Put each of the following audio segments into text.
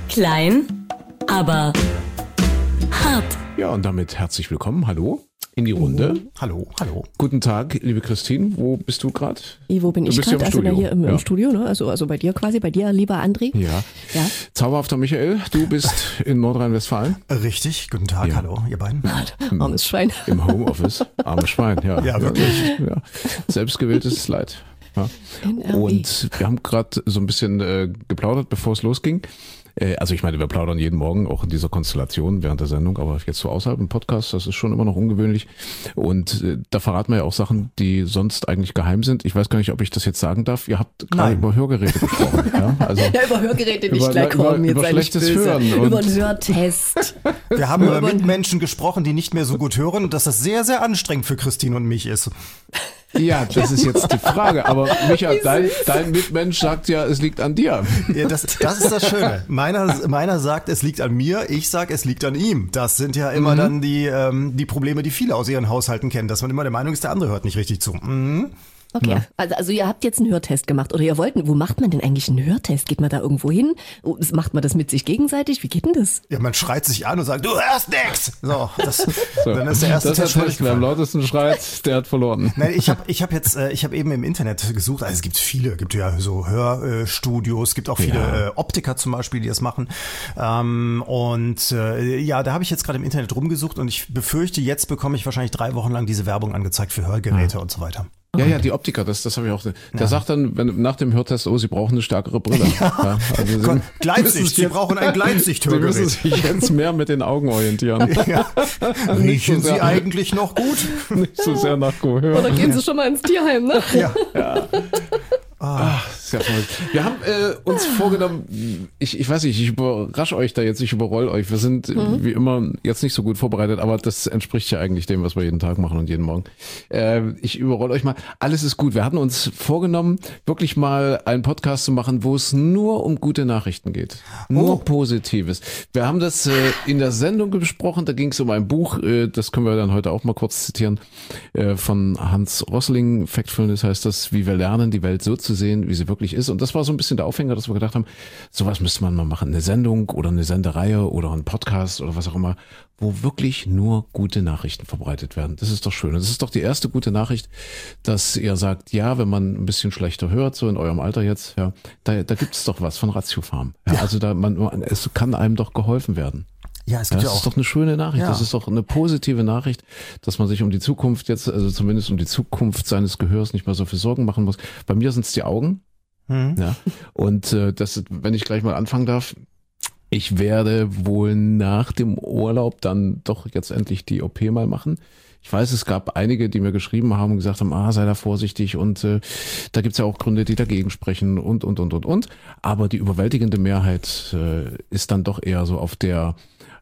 Klein, aber hart. Ja, und damit herzlich willkommen. Hallo in die Runde. Hallo. Guten Tag, liebe Christine. Wo bist du gerade? Wo bin ich gerade? Also hier im Studio, ne? Also bei dir quasi, bei dir, lieber André. Ja. Zauberhafter Michael, du bist in Nordrhein-Westfalen. Richtig, guten Tag, hallo, ihr beiden. Armes Schwein. Im Homeoffice. Armes Schwein, ja. Ja, wirklich. Ja. Selbstgewähltes Leid. Ja. Und wir haben gerade so ein bisschen geplaudert, bevor es losging. Also ich meine, wir plaudern jeden Morgen, auch in dieser Konstellation während der Sendung, aber jetzt so außerhalb im Podcast, das ist schon immer noch ungewöhnlich. Und da verraten wir ja auch Sachen, die sonst eigentlich geheim sind. Ich weiß gar nicht, ob ich das jetzt sagen darf. Ihr habt gerade über Hörgeräte gesprochen. Ja, also über Hörgeräte nicht gleich kommen. Über schlechtes Hören. Über einen Hörtest. Wir haben über Mitmenschen gesprochen, die nicht mehr so gut hören und dass das sehr, sehr anstrengend für Christine und mich ist. Ja, das ist jetzt die Frage. Aber Micha, dein Mitmensch sagt ja, es liegt an dir. Ja, das ist das Schöne. Meiner sagt, es liegt an mir. Ich sag, es liegt an ihm. Das sind ja immer dann die Probleme, die viele aus ihren Haushalten kennen, dass man immer der Meinung ist, der andere hört nicht richtig zu. Okay, also ihr habt jetzt einen Hörtest gemacht oder wo macht man denn eigentlich einen Hörtest? Geht man da irgendwo hin? Macht man das mit sich gegenseitig? Wie geht denn das? Ja, man schreit sich an und sagt, du hörst nix! Dann ist der erste Test schon. Wer am lautesten schreit, der hat verloren. Nein, ich habe eben im Internet gesucht, also es gibt ja so Hörstudios, es gibt auch viele Optiker zum Beispiel, die das machen. Da habe ich jetzt gerade im Internet rumgesucht und ich befürchte, jetzt bekomme ich wahrscheinlich 3 Wochen lang diese Werbung angezeigt für Hörgeräte und so weiter. Ja, die Optiker, das habe ich auch. Der sagt dann, wenn nach dem Hörtest, sie brauchen eine stärkere Brille. Ja, also Gleitsicht, sie brauchen ein Gleitsicht-Hörgerät. Sie müssen sich jetzt mehr mit den Augen orientieren. Ja. Riechen Sie eigentlich noch gut? Nicht so sehr nach Gehör. Oder gehen Sie schon mal ins Tierheim, ne? Ja. Sehr verrückt. Wir haben uns vorgenommen, ich weiß nicht, ich überrasche euch da jetzt, ich überroll euch. Wir sind wie immer jetzt nicht so gut vorbereitet, aber das entspricht ja eigentlich dem, was wir jeden Tag machen und jeden Morgen. Ich überroll euch mal. Alles ist gut. Wir hatten uns vorgenommen, wirklich mal einen Podcast zu machen, wo es nur um gute Nachrichten geht. Nur Positives. Wir haben das in der Sendung besprochen, da ging es um ein Buch, das können wir dann heute auch mal kurz zitieren, von Hans Rosling, Factfulness heißt das, wie wir lernen, die Welt so zu sehen, wie sie wirklich ist. Und das war so ein bisschen der Aufhänger, dass wir gedacht haben, sowas müsste man mal machen. Eine Sendung oder eine Sendereihe oder ein Podcast oder was auch immer, wo wirklich nur gute Nachrichten verbreitet werden. Das ist doch schön. Und das ist doch die erste gute Nachricht, dass ihr sagt, ja, wenn man ein bisschen schlechter hört, so in eurem Alter jetzt, ja, da gibt es doch was von Ratiofarm. Ja, also es kann einem doch geholfen werden. Ja, es gibt das ist doch eine schöne Nachricht. Ja. Das ist doch eine positive Nachricht, dass man sich um die Zukunft jetzt, also zumindest um die Zukunft seines Gehörs nicht mehr so viel Sorgen machen muss. Bei mir sind es die Augen. Ja. Und wenn ich gleich mal anfangen darf, ich werde wohl nach dem Urlaub dann doch jetzt endlich die OP mal machen. Ich weiß, es gab einige, die mir geschrieben haben und gesagt haben, sei da vorsichtig und da gibt's ja auch Gründe, die dagegen sprechen und. Aber die überwältigende Mehrheit ist dann doch eher so auf der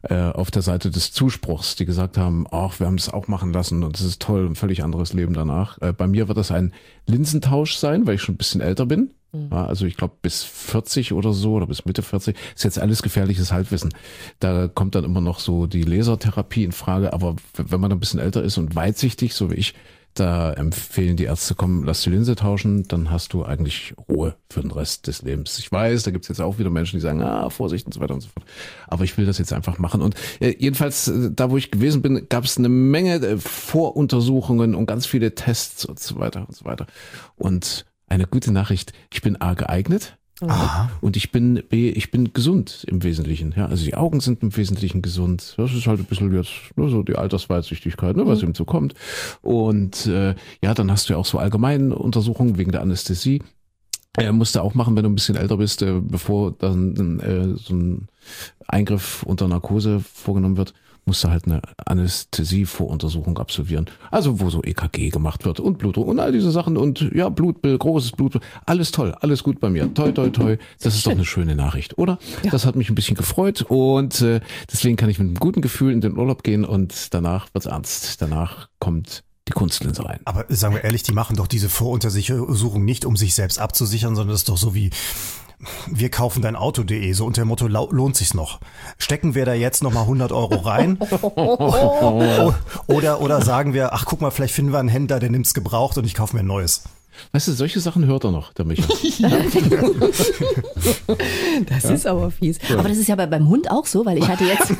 Seite des Zuspruchs, die gesagt haben, wir haben es auch machen lassen und es ist toll, ein völlig anderes Leben danach. Bei mir wird das ein Linsentausch sein, weil ich schon ein bisschen älter bin. Ja, also ich glaube bis 40 oder so oder bis Mitte 40 ist jetzt alles gefährliches Halbwissen. Da kommt dann immer noch so die Lasertherapie in Frage, aber wenn man ein bisschen älter ist und weitsichtig, so wie ich, da empfehlen die Ärzte, komm, lass die Linse tauschen, dann hast du eigentlich Ruhe für den Rest des Lebens. Ich weiß, da gibt's jetzt auch wieder Menschen, die sagen, Vorsicht und so weiter und so fort. Aber ich will das jetzt einfach machen. Und jedenfalls, da wo ich gewesen bin, gab es eine Menge Voruntersuchungen und ganz viele Tests und so weiter und so weiter. Und eine gute Nachricht, ich bin A geeignet. Aha. Und ich bin gesund im Wesentlichen. Ja, also die Augen sind im Wesentlichen gesund. Das ist halt ein bisschen jetzt nur so die Altersweitsichtigkeit, was eben so kommt. Und dann hast du ja auch so allgemeine Untersuchungen wegen der Anästhesie. Musst du auch machen, wenn du ein bisschen älter bist, bevor dann so ein Eingriff unter Narkose vorgenommen wird. Musst du halt eine Anästhesie-Voruntersuchung absolvieren. Also wo so EKG gemacht wird und Blutdruck und all diese Sachen und ja, Blutbild, großes Blutbild. Alles toll, alles gut bei mir. Toi, toi, toi. Das ist doch eine schöne Nachricht, oder? Ja. Das hat mich ein bisschen gefreut und deswegen kann ich mit einem guten Gefühl in den Urlaub gehen und danach wird's ernst. Danach kommt die Kunstlinse rein. Aber sagen wir ehrlich, die machen doch diese Voruntersuchung nicht, um sich selbst abzusichern, sondern das ist doch so wie wir kaufen dein Auto.de, so unter dem Motto, lohnt sich's noch? Stecken wir da jetzt nochmal 100 Euro rein? Oder sagen wir, ach guck mal, vielleicht finden wir einen Händler, der nimmt's gebraucht und ich kaufe mir ein neues. Weißt du, solche Sachen hört er noch, der Micha. Das ist aber fies. Ja. Aber das ist ja beim Hund auch so, weil ich hatte jetzt,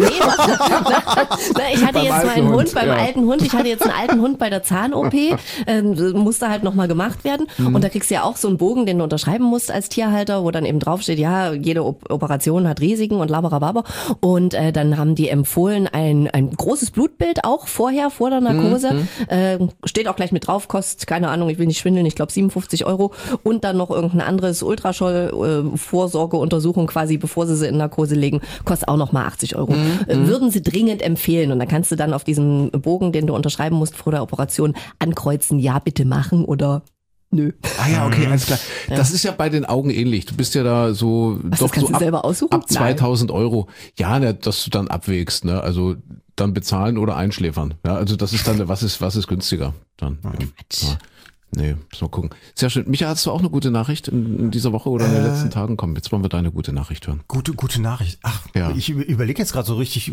ich hatte jetzt meinen Hund, beim alten Hund, ich hatte jetzt einen alten Hund bei der Zahn-OP, musste halt nochmal gemacht werden und da kriegst du ja auch so einen Bogen, den du unterschreiben musst als Tierhalter, wo dann eben draufsteht, ja, jede Operation hat Risiken und laberababer und dann haben die empfohlen, ein großes Blutbild auch vorher, vor der Narkose, steht auch gleich mit drauf, kostet, keine Ahnung, ich will nicht schwindeln, ich glaube 57 € und dann noch irgendein anderes Ultraschall-Vorsorgeuntersuchung quasi, bevor sie in Narkose legen, kostet auch nochmal 80 €. Würden sie dringend empfehlen und dann kannst du dann auf diesem Bogen, den du unterschreiben musst vor der Operation, ankreuzen, ja bitte machen oder nö. Ah ja, okay, alles klar. Ja. Das ist ja bei den Augen ähnlich. Du bist ja da so, was, doch so ab 2000 €. Ja, ne, dass du dann abwägst, ne, also dann bezahlen oder einschläfern. Ja, also das ist dann, was ist günstiger dann. Ja. Nee, müssen wir gucken. Sehr schön. Micha, hast du auch eine gute Nachricht in dieser Woche oder in den letzten Tagen? Komm, jetzt wollen wir deine gute Nachricht hören. Gute Nachricht. Ach, ja. Ich überlege jetzt gerade so richtig,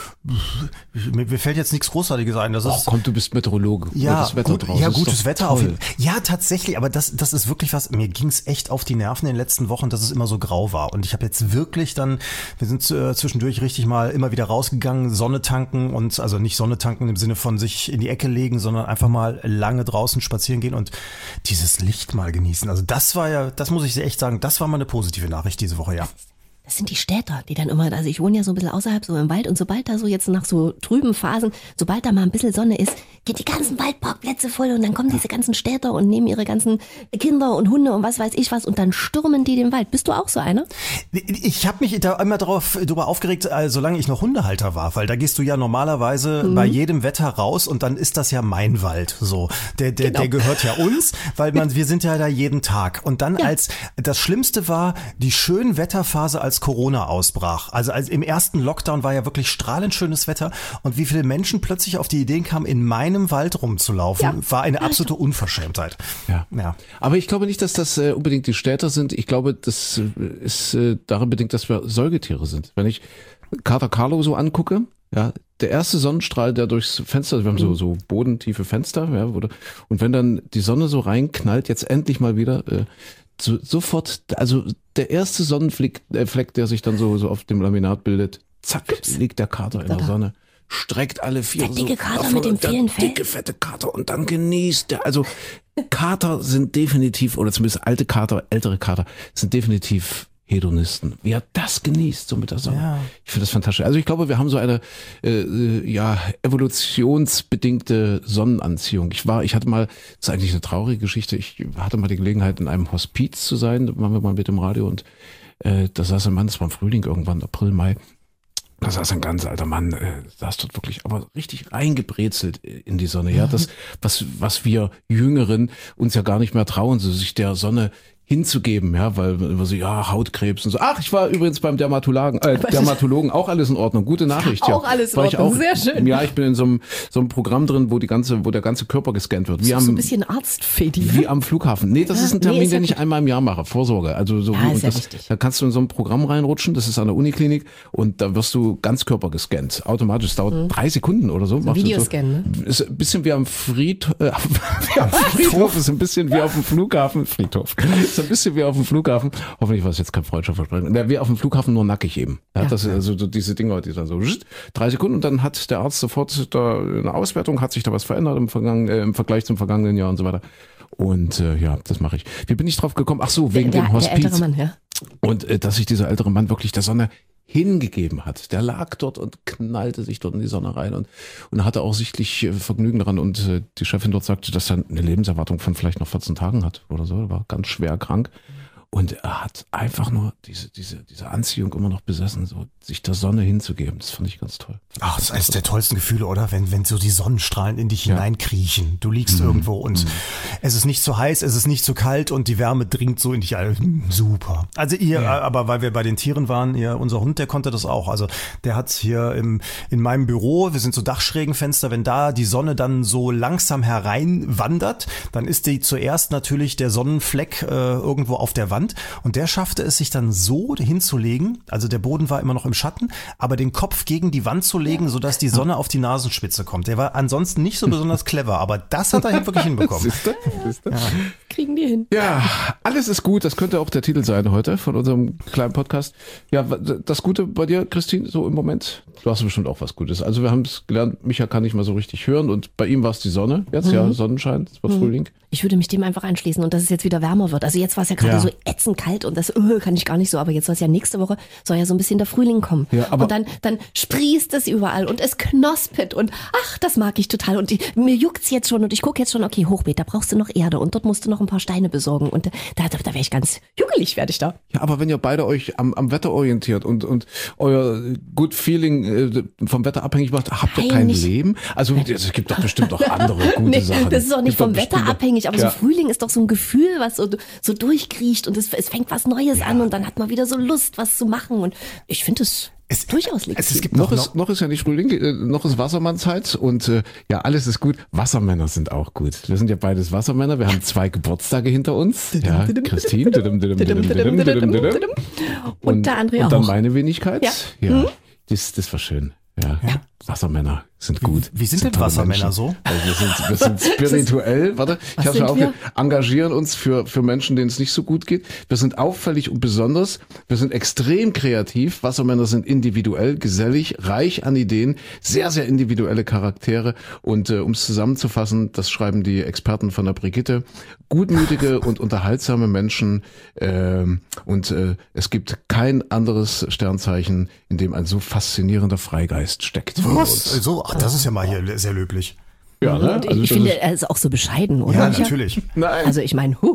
mir fällt jetzt nichts Großartiges ein. Das ist, komm, du bist Meteorologe. Ja, gutes Wetter draußen. Ja, gutes Wetter auf jeden Fall. Ja, tatsächlich, aber das ist wirklich was, mir ging's echt auf die Nerven in den letzten Wochen, dass es immer so grau war. Und ich habe jetzt wirklich dann, wir sind zwischendurch richtig mal immer wieder rausgegangen, Sonne tanken und, also nicht Sonne tanken im Sinne von sich in die Ecke legen, sondern einfach mal lange draußen spazieren gehen und dieses Licht mal genießen. Also das war ja, das muss ich echt sagen, das war mal eine positive Nachricht diese Woche, ja. Das sind die Städter, die dann immer, also ich wohne ja so ein bisschen außerhalb, so im Wald und sobald da so jetzt nach so trüben Phasen, sobald da mal ein bisschen Sonne ist, geht die ganzen Waldparkplätze voll und dann kommen diese ganzen Städter und nehmen ihre ganzen Kinder und Hunde und was weiß ich was und dann stürmen die den Wald. Bist du auch so einer? Ich habe mich da immer drüber aufgeregt, solange ich noch Hundehalter war, weil da gehst du ja normalerweise bei jedem Wetter raus und dann ist das ja mein Wald, so. Der gehört ja uns, weil wir sind ja da jeden Tag. Und dann als, das Schlimmste war die schöne Wetterphase, als Corona ausbrach. Also im ersten Lockdown war ja wirklich strahlend schönes Wetter und wie viele Menschen plötzlich auf die Ideen kamen, in meinem Wald rumzulaufen, war eine absolute Unverschämtheit. Ja. Aber ich glaube nicht, dass das unbedingt die Städter sind. Ich glaube, das ist daran bedingt, dass wir Säugetiere sind. Wenn ich Kater Carlo so angucke, ja, der erste Sonnenstrahl, der durchs Fenster, wir haben so bodentiefe Fenster, ja, und wenn dann die Sonne so reinknallt, jetzt endlich mal wieder, sofort, also der erste Sonnenfleck, der sich dann so auf dem Laminat bildet, zack, liegt der Kater in der Sonne, streckt alle vier. Der dicke Kater mit dem vielen Fell. Dicke, fette Kater und dann genießt der. Also Kater sind definitiv, oder zumindest alte Kater, ältere Kater, sind definitiv Hedonisten. Wie er das genießt, so mit der Sonne. Ja. Ich finde das fantastisch. Also ich glaube, wir haben so eine evolutionsbedingte Sonnenanziehung. Ich hatte mal, das ist eigentlich eine traurige Geschichte, ich hatte mal die Gelegenheit, in einem Hospiz zu sein, da waren wir mal mit dem Radio und da saß ein Mann, das war im Frühling irgendwann, April, Mai, da saß ein ganz alter Mann, saß dort wirklich aber richtig reingebrezelt in die Sonne. Ja, das, was wir Jüngeren uns ja gar nicht mehr trauen, so sich der Sonne hinzugeben, ja, weil immer so, ja, Hautkrebs und so. Ach, ich war übrigens beim Dermatologen, auch alles in Ordnung. Gute Nachricht, ja. Auch alles in Ordnung, sehr schön. Ja, ich bin in so einem Programm drin, wo der ganze Körper gescannt wird. So ein bisschen Arztfedi. Wie am Flughafen. Nee, das ist ein Termin, den ich einmal im Jahr mache. Vorsorge. Also so, da kannst du in so ein Programm reinrutschen, das ist an der Uniklinik und da wirst du ganz Körper gescannt. Automatisch. Das dauert 3 Sekunden oder so. Videoscan, ne? Ist ein bisschen wie am Friedhof, ist ein bisschen wie auf dem Flughafen. Friedhof. Ist ein bisschen wie auf dem Flughafen. Hoffentlich war es jetzt kein Freundschaftsversprechen. Wie auf dem Flughafen, nur nackig eben. Ja, das ist also so diese Dinger, die dann so 3 Sekunden und dann hat der Arzt sofort da eine Auswertung, hat sich da was verändert im Vergleich zum vergangenen Jahr und so weiter. Und ja, das mache ich. Wie bin ich drauf gekommen? Ach so, wegen dem Hospiz. Der ältere Mann, ja. Und dass sich dieser ältere Mann wirklich der Sonne hingegeben hat. Der lag dort und knallte sich dort in die Sonne rein und hatte auch sichtlich Vergnügen daran. Und die Chefin dort sagte, dass er eine Lebenserwartung von vielleicht noch 14 Tagen hat oder so. Er war ganz schwer krank. Und er hat einfach nur diese Anziehung immer noch besessen, so sich der Sonne hinzugeben. Das fand ich ganz toll. Ach, das ist eines der tollsten Gefühle, oder? Wenn so die Sonnenstrahlen in dich hineinkriechen. Du liegst irgendwo und es ist nicht zu heiß, es ist nicht zu kalt und die Wärme dringt so in dich ein. Super. Also aber weil wir bei den Tieren waren, unser Hund, der konnte das auch. Also der hat hier in meinem Büro, wir sind so Dachschrägenfenster, wenn da die Sonne dann so langsam hereinwandert, dann ist die zuerst natürlich der Sonnenfleck irgendwo auf der Wand. Wand und der schaffte es, sich dann so hinzulegen, also der Boden war immer noch im Schatten, aber den Kopf gegen die Wand zu legen, sodass die Sonne auf die Nasenspitze kommt. Der war ansonsten nicht so besonders clever, aber das hat er wirklich hinbekommen. Siehste? Ja. Kriegen die hin. Ja, alles ist gut. Das könnte auch der Titel sein heute von unserem kleinen Podcast. Ja, das Gute bei dir, Christine, so im Moment? Du hast bestimmt auch was Gutes. Also wir haben es gelernt, Micha kann nicht mal so richtig hören und bei ihm war es die Sonne. Jetzt Sonnenschein, es wird Frühling. Ich würde mich dem einfach anschließen und dass es jetzt wieder wärmer wird. Also jetzt war es ja gerade so ätzend kalt und das kann ich gar nicht so, aber jetzt soll es ja nächste Woche, soll ja so ein bisschen der Frühling kommen. Ja, aber und dann sprießt es überall und es knospet und ach, das mag ich total und mir juckt's jetzt schon und ich gucke jetzt schon, okay, Hochbeet, da brauchst du noch Erde und dort musst du noch ein paar Steine besorgen und da wäre ich ganz juckelig, werde ich da. Ja, aber wenn ihr beide euch am Wetter orientiert und euer Good Feeling vom Wetter abhängig macht, habt ihr kein Leben? Also es gibt doch bestimmt auch andere gute Sachen. Das ist auch nicht vom Wetter abhängig, aber so Frühling ist doch so ein Gefühl, was so durchkriecht und es fängt was Neues an und dann hat man wieder so Lust, was zu machen und ich finde es durchaus legitim. Es gibt noch ist ja nicht Frühling, noch ist Wassermannzeit und ja, alles ist gut. Wassermänner sind auch gut. Wir sind ja beides Wassermänner. Wir haben 2 Geburtstage hinter uns. Ja, Christine. Und der André auch. Und dann meine Wenigkeit. Ja, das war schön. Ja. Wassermänner sind gut. Wie sind denn Wassermänner so? Also wir sind spirituell. Warte, ich habe ja auch engagieren uns für Menschen, denen es nicht so gut geht. Wir sind auffällig und besonders. Wir sind extrem kreativ. Wassermänner sind individuell, gesellig, reich an Ideen, sehr, sehr individuelle Charaktere. Und um es zusammenzufassen, das schreiben die Experten von der Brigitte, gutmütige und unterhaltsame Menschen. Und es gibt kein anderes Sternzeichen, in dem ein so faszinierender Freigeist steckt. So, ach, das ist ja mal hier sehr löblich. Ja, ne? Also ich finde, er ist auch so bescheiden, oder? Ja, natürlich. Nein. Also ich meine,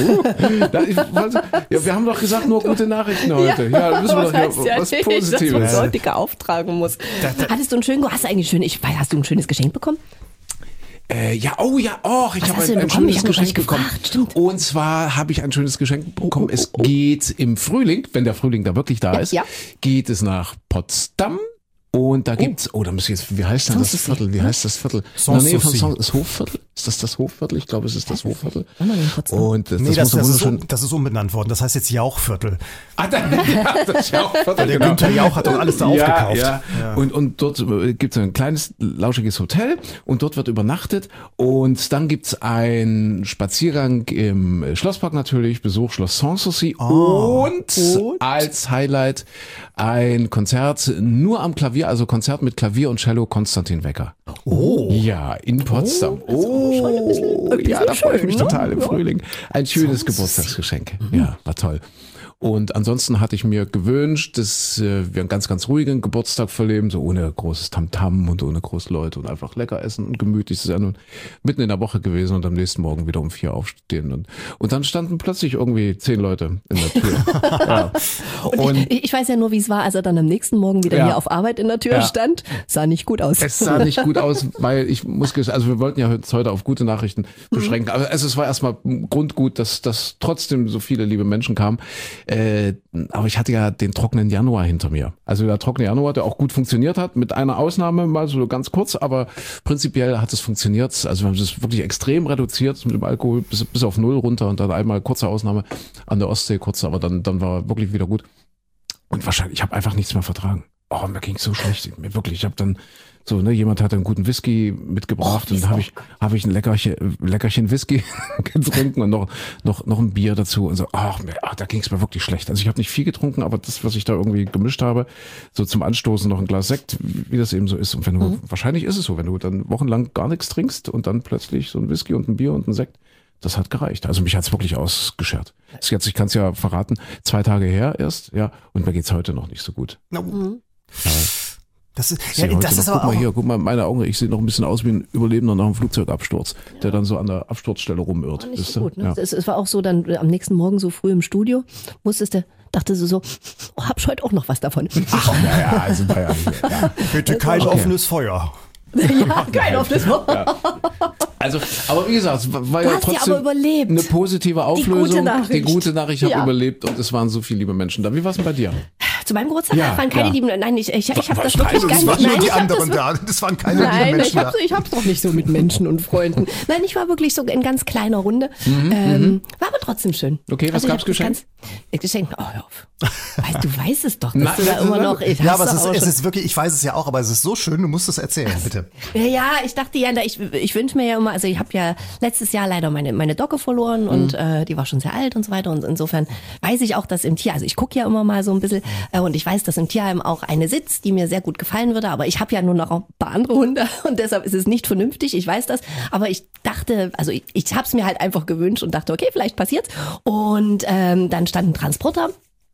wir haben doch gesagt, nur gute Nachrichten heute. Ja, da müssen wir doch was Positives. Dass man so dicker auftragen muss. Hattest du hast du ein schönes Geschenk bekommen? Ich habe ein schönes Geschenk bekommen. Und zwar habe ich ein schönes Geschenk bekommen. Es geht im Frühling, wenn der Frühling da wirklich da ist, geht es nach Potsdam. Und da gibt's, da muss ich jetzt, wie heißt denn das Viertel? Wie heißt das Viertel? In der Nähe von das Hofviertel? Ist das Hofviertel? Ich glaube, es ist das Hofviertel. Und das ist umbenannt worden. Das heißt jetzt Jauchviertel. Das Jauchviertel. Der Günther Jauch hat doch alles da aufgekauft. Ja. Und dort gibt's ein kleines, lauschiges Hotel und dort wird übernachtet. Und dann gibt's einen Spaziergang im Schlosspark natürlich, Besuch Schloss Sanssouci und als Highlight ein Konzert nur am Klavier, also Konzert mit Klavier und Cello Konstantin Wecker. Ja, in Potsdam. Da freue ich mich total im Frühling. Ein schönes Geburtstagsgeschenk. Ja, war toll. Und ansonsten hatte ich mir gewünscht, dass wir einen ganz, ganz ruhigen Geburtstag verleben, so ohne großes Tamtam und ohne große Leute und einfach lecker essen und gemütlich sein und mitten in der Woche gewesen und am nächsten Morgen wieder um 4 aufstehen. Und dann standen plötzlich irgendwie 10 Leute in der Tür. Ja. Und ich weiß ja nur, wie es war, als er dann am nächsten Morgen wieder hier auf Arbeit in der Tür stand. Sah nicht gut aus. Es sah nicht gut aus, weil wir wollten ja heute auf gute Nachrichen beschränken. Aber es war erstmal Grundgut, dass trotzdem so viele liebe Menschen kamen. Aber ich hatte ja den trockenen Januar hinter mir. Also der trockene Januar, der auch gut funktioniert hat, mit einer Ausnahme mal so ganz kurz, aber prinzipiell hat es funktioniert. Also wir haben es wirklich extrem reduziert mit dem Alkohol bis auf 0 runter und dann einmal kurze Ausnahme an der Ostsee, aber dann war wirklich wieder gut. Und wahrscheinlich, ich habe einfach nichts mehr vertragen. Mir ging so schlecht. Mir wirklich, ich habe dann jemand hatte einen guten Whisky mitgebracht und dann habe ich ein Leckerchen Whisky getrunken und noch ein Bier dazu und so. Da ging es mir wirklich schlecht. Also ich habe nicht viel getrunken, aber das, was ich da irgendwie gemischt habe, so zum Anstoßen noch ein Glas Sekt, wie das eben so ist. Und wenn du, wahrscheinlich ist es so, wenn du dann wochenlang gar nichts trinkst und dann plötzlich so ein Whisky und ein Bier und ein Sekt, das hat gereicht. Also mich hat's wirklich ausgeschert. Ich kann es ja verraten, 2 Tage her erst, und mir geht's heute noch nicht so gut. Das ist aber guck mal, meine Augen, ich sehe noch ein bisschen aus wie ein Überlebender nach einem Flugzeugabsturz, der dann so an der Absturzstelle rumirrt. Nicht so gut, ne? Es war auch so, dann am nächsten Morgen so früh im Studio, dachte so, hab ich heute auch noch was davon. Also bitte kein offenes Feuer. Ja, kein offenes Feuer. Ja. Also, aber wie gesagt, es war ja trotzdem eine positive Auflösung. Die gute Nachricht hat überlebt und es waren so viele liebe Menschen da. Wie war es denn bei dir? Zu meinem Geburtstag waren keine lieben, nein, ich habe das wirklich gar nicht. Das waren nur die anderen da, das waren keine lieben Menschen. Nein, ich hab's doch nicht so mit Menschen und Freunden. Nein, ich war wirklich so in ganz kleiner Runde. War aber trotzdem schön. Okay, was gab's Geschenk? Geschenk, hör auf. Du weißt es doch, dass du da immer noch... Ja, aber es ist wirklich, ich weiß es ja auch, aber es ist so schön, du musst es erzählen, bitte. Ja, ich dachte ja, ich wünsche mir ja immer, also ich habe ja letztes Jahr leider meine Dogge verloren und die war schon sehr alt und so weiter und insofern weiß ich auch, dass im Tier, also ich gucke ja immer mal so ein bisschen und ich weiß, dass im Tierheim auch eine sitzt, die mir sehr gut gefallen würde, aber ich habe ja nur noch ein paar andere Hunde und deshalb ist es nicht vernünftig, ich weiß das, aber ich dachte, also ich habe es mir halt einfach gewünscht und dachte, okay, vielleicht passiert's und dann stand ein Transporter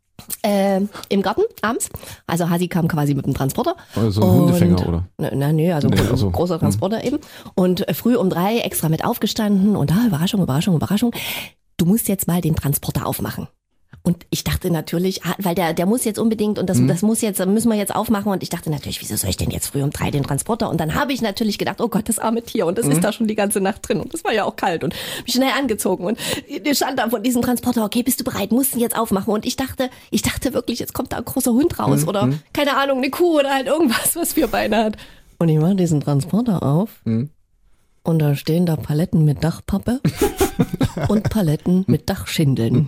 im Garten abends. Also Hasi kam quasi mit dem Transporter. Also ein Hundefänger, oder? Nee, also ein großer Transporter eben. Und früh um 3 extra mit aufgestanden und Überraschung. Du musst jetzt mal den Transporter aufmachen. Und ich dachte natürlich, weil der muss jetzt unbedingt und das müssen wir jetzt aufmachen und ich dachte natürlich, wieso soll ich denn jetzt früh um 3 den Transporter? Und dann habe ich natürlich gedacht, oh Gott, das arme Tier und das ist da schon die ganze Nacht drin und das war ja auch kalt und mich schnell angezogen und ich stand da von diesem Transporter, okay, bist du bereit, musst ihn jetzt aufmachen und ich dachte wirklich, jetzt kommt da ein großer Hund raus oder keine Ahnung, eine Kuh oder halt irgendwas, was 4 Beine hat. Und ich mache diesen Transporter auf und da stehen da Paletten mit Dachpappe und Paletten mit Dachschindeln.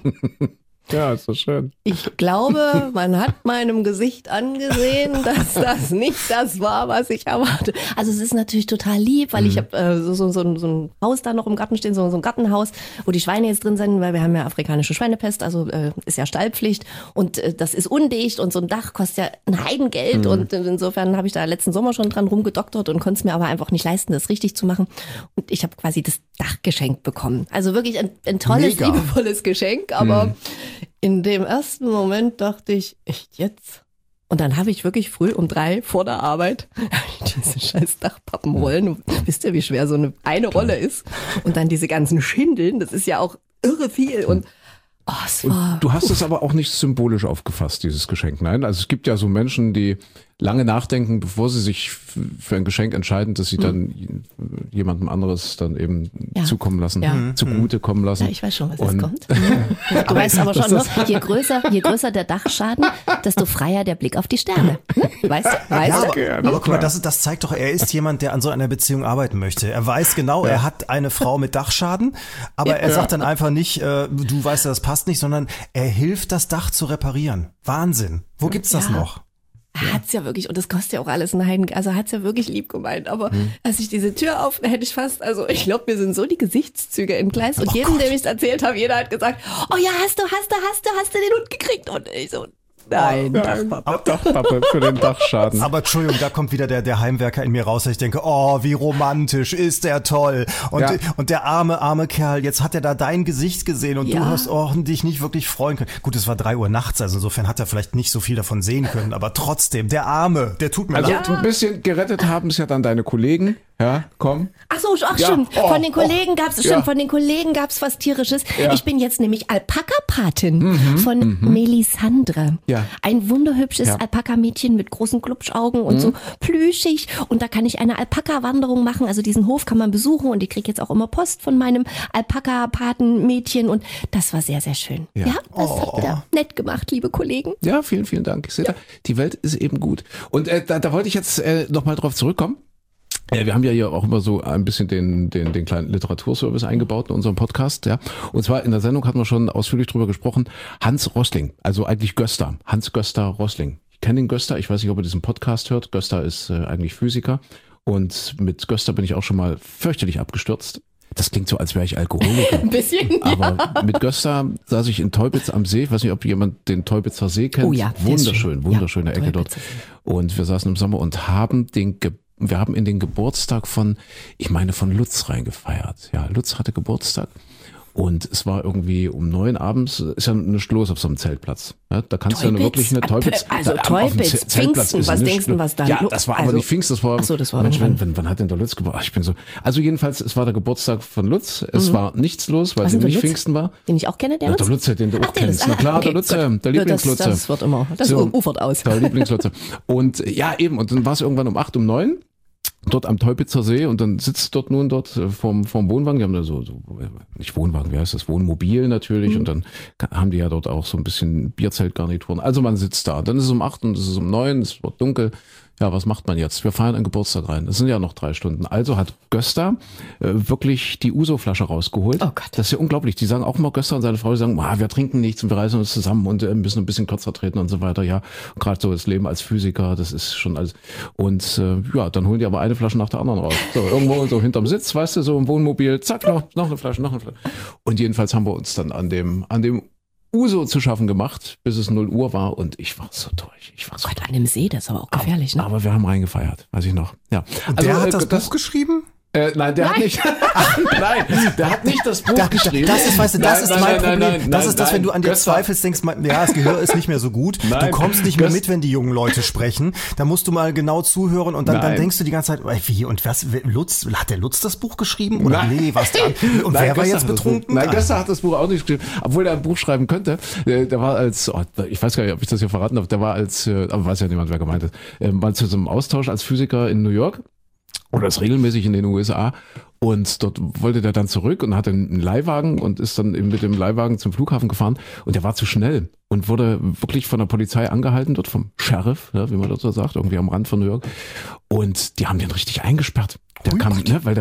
Ja, ist so schön. Ich glaube, man hat meinem Gesicht angesehen, dass das nicht das war, was ich erwarte. Also es ist natürlich total lieb, weil ich habe so ein Haus da noch im Garten stehen, so ein Gartenhaus, wo die Schweine jetzt drin sind, weil wir haben ja afrikanische Schweinepest, also ist ja Stallpflicht und das ist undicht und so ein Dach kostet ja ein Heidengeld und insofern habe ich da letzten Sommer schon dran rumgedoktert und konnte es mir aber einfach nicht leisten, das richtig zu machen und ich habe quasi das Dach geschenkt bekommen. Also wirklich ein tolles, liebevolles Geschenk, aber in dem ersten Moment dachte ich, echt jetzt? Und dann habe ich wirklich früh um 3 vor der Arbeit diese scheiß Dachpappenrollen. Wisst ihr, wie schwer so eine Rolle ist? Und dann diese ganzen Schindeln, das ist ja auch irre viel. Und es war... Du hast es aber auch nicht symbolisch aufgefasst, dieses Geschenk. Nein, also es gibt ja so Menschen, die lange nachdenken, bevor sie sich für ein Geschenk entscheiden, dass sie dann jemandem anderes dann eben zukommen lassen, zugute kommen lassen. Ja, ich weiß schon, was jetzt kommt. Du weißt aber schon, je größer der Dachschaden, desto freier der Blick auf die Sterne. Weißt du? Aber guck mal, das zeigt doch, er ist jemand, der an so einer Beziehung arbeiten möchte. Er weiß genau, er hat eine Frau mit Dachschaden, aber er sagt dann einfach nicht, du weißt, das passt nicht, sondern er hilft, das Dach zu reparieren. Wahnsinn. Wo gibt's das noch? Hat's ja wirklich, und das kostet ja auch alles ein Heiden, also hat's ja wirklich lieb gemeint, aber als ich diese Tür auf, hätte ich fast, also ich glaube, mir sind so die Gesichtszüge entgleist und jedem, dem ich es erzählt habe, jeder hat gesagt, oh ja, hast du den Hund gekriegt und ich so, nein, Dachpappe für den Dachschaden. Aber Entschuldigung, da kommt wieder der Heimwerker in mir raus. Ich denke, oh, wie romantisch, ist der toll. Und der arme Kerl, jetzt hat er da dein Gesicht gesehen und du hast dich nicht wirklich freuen können. Gut, es war 3 Uhr nachts, also insofern hat er vielleicht nicht so viel davon sehen können, aber trotzdem, der Arme, der tut mir leid. Also ein bisschen gerettet haben es ja dann deine Kollegen. Ja, komm. Ach so, stimmt. Von den Kollegen gab's was Tierisches. Ja. Ich bin jetzt nämlich Alpaka-Patin von Melisandre. Ja. Ein wunderhübsches Alpaka-Mädchen mit großen Glubschaugen und so plüschig. Und da kann ich eine Alpaka-Wanderung machen. Also diesen Hof kann man besuchen und ich kriege jetzt auch immer Post von meinem Alpaka-Paten-Mädchen. Und das war sehr, sehr schön. Ja, das habt ihr nett gemacht, liebe Kollegen. Ja, vielen, vielen Dank. Ich sehe, die Welt ist eben gut. Und da wollte ich jetzt nochmal drauf zurückkommen. Wir haben ja hier auch immer so ein bisschen den kleinen Literaturservice eingebaut in unserem Podcast, ja. Und zwar in der Sendung hatten wir schon ausführlich drüber gesprochen. Hans Rosling, also eigentlich Gösta, Hans Gösta Rosling. Ich kenne den Gösta, ich weiß nicht, ob er diesen Podcast hört. Gösta ist eigentlich Physiker und mit Gösta bin ich auch schon mal fürchterlich abgestürzt. Das klingt so, als wäre ich Alkoholiker. Ein bisschen, aber mit Gösta saß ich in Teubitz am See. Ich weiß nicht, ob jemand den Teubitzer See kennt. Oh ja. Wunderschöne Ecke dort. Und wir saßen im Sommer und wir haben in den Geburtstag von Lutz reingefeiert. Ja, Lutz hatte Geburtstag und es war irgendwie um 9 abends, ist ja nichts los auf so einem Zeltplatz. Ja, da kannst du ja wirklich eine Teubitz. Teubitz, Pfingsten, was denkst du, was da? Ja, das war aber nicht Pfingsten, das war Mensch, wann hat denn der Lutz Geburtstag? Ich bin so. Also jedenfalls, es war der Geburtstag von Lutz. Es war nichts los, weil es nicht Pfingsten war. Den ich auch kenne, der Lutz? Der Lutz, den du auch kennst. Na klar, der Lutze, der Lieblingslutze. Das wird immer, das ufert aus. Der Lieblingslutze. Und ja, eben, und dann war es irgendwann um 8, um 9. dort am Teupitzer See und dann sitzt dort vom Wohnwagen, die haben da so nicht Wohnwagen, wie heißt das, Wohnmobil natürlich und dann haben die ja dort auch so ein bisschen Bierzeltgarnituren. Also man sitzt da, dann ist es um 8 und es ist um 9, es wird dunkel. Ja, was macht man jetzt? Wir feiern einen Geburtstag rein. Das sind ja noch 3 Stunden. Also hat Gösta wirklich die Uso-Flasche rausgeholt. Oh Gott. Das ist ja unglaublich. Die sagen auch immer, Gösta und seine Frau, die sagen, wir trinken nichts und wir reißen uns zusammen und müssen ein bisschen kürzer treten und so weiter. Ja, gerade so das Leben als Physiker, das ist schon alles. Und dann holen die aber eine Flasche nach der anderen raus. So, irgendwo so hinterm Sitz, weißt du, so im Wohnmobil, zack, noch eine Flasche. Und jedenfalls haben wir uns dann an dem Uso zu schaffen gemacht, bis es 0 Uhr war und ich war so durch. Gott, an dem See, das ist aber auch gefährlich, ne? Aber wir haben reingefeiert, weiß ich noch. Ja. Und der hat das Buch geschrieben? Nein, der hat nicht. Nein, der hat nicht das Buch geschrieben. Das ist, weißt du, das ist mein Problem. Das ist das, wenn du an dir zweifelst, denkst, das Gehör ist nicht mehr so gut. Du kommst nicht mehr mit, wenn die jungen Leute sprechen. Da musst du mal genau zuhören und dann denkst du die ganze Zeit, wie und was? Hat der Lutz das Buch geschrieben? Oder nee, was dran? Und wer war jetzt betrunken? Nein, Gösta hat das Buch auch nicht geschrieben, obwohl er ein Buch schreiben könnte. Der war ich weiß gar nicht, ob ich das hier verraten darf. Der war aber weiß ja niemand, wer gemeint ist. Mal zu so einem Austausch als Physiker in New York. Oder ist regelmäßig in den USA und dort wollte der dann zurück und hatte einen Leihwagen und ist dann eben mit dem Leihwagen zum Flughafen gefahren und der war zu schnell und wurde wirklich von der Polizei angehalten, dort vom Sheriff, wie man dort so sagt, irgendwie am Rand von New York und die haben den richtig eingesperrt. Der kam, weil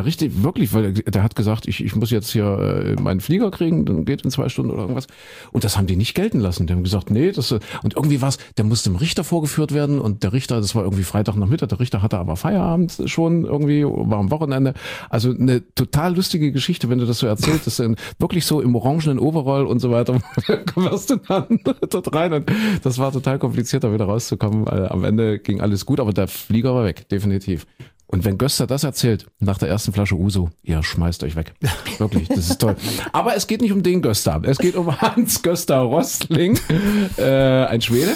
der hat gesagt, ich muss jetzt hier meinen Flieger kriegen, dann geht in 2 Stunden oder irgendwas. Und das haben die nicht gelten lassen. Die haben gesagt, nee, und irgendwie der musste dem Richter vorgeführt werden und der Richter, das war irgendwie Freitagnachmittag, der Richter hatte aber Feierabend schon irgendwie, war am Wochenende. Also eine total lustige Geschichte, wenn du das so erzählst, das ist wirklich so im orangenen Overall und so weiter, wirst du dann dort rein und das war total kompliziert, da wieder rauszukommen. Am Ende ging alles gut, aber der Flieger war weg, definitiv. Und wenn Gösta das erzählt, nach der ersten Flasche Uso, ihr schmeißt euch weg. Wirklich, das ist toll. Aber es geht nicht um den Gösta. Es geht um Hans-Gösta Rosling, ein Schwede.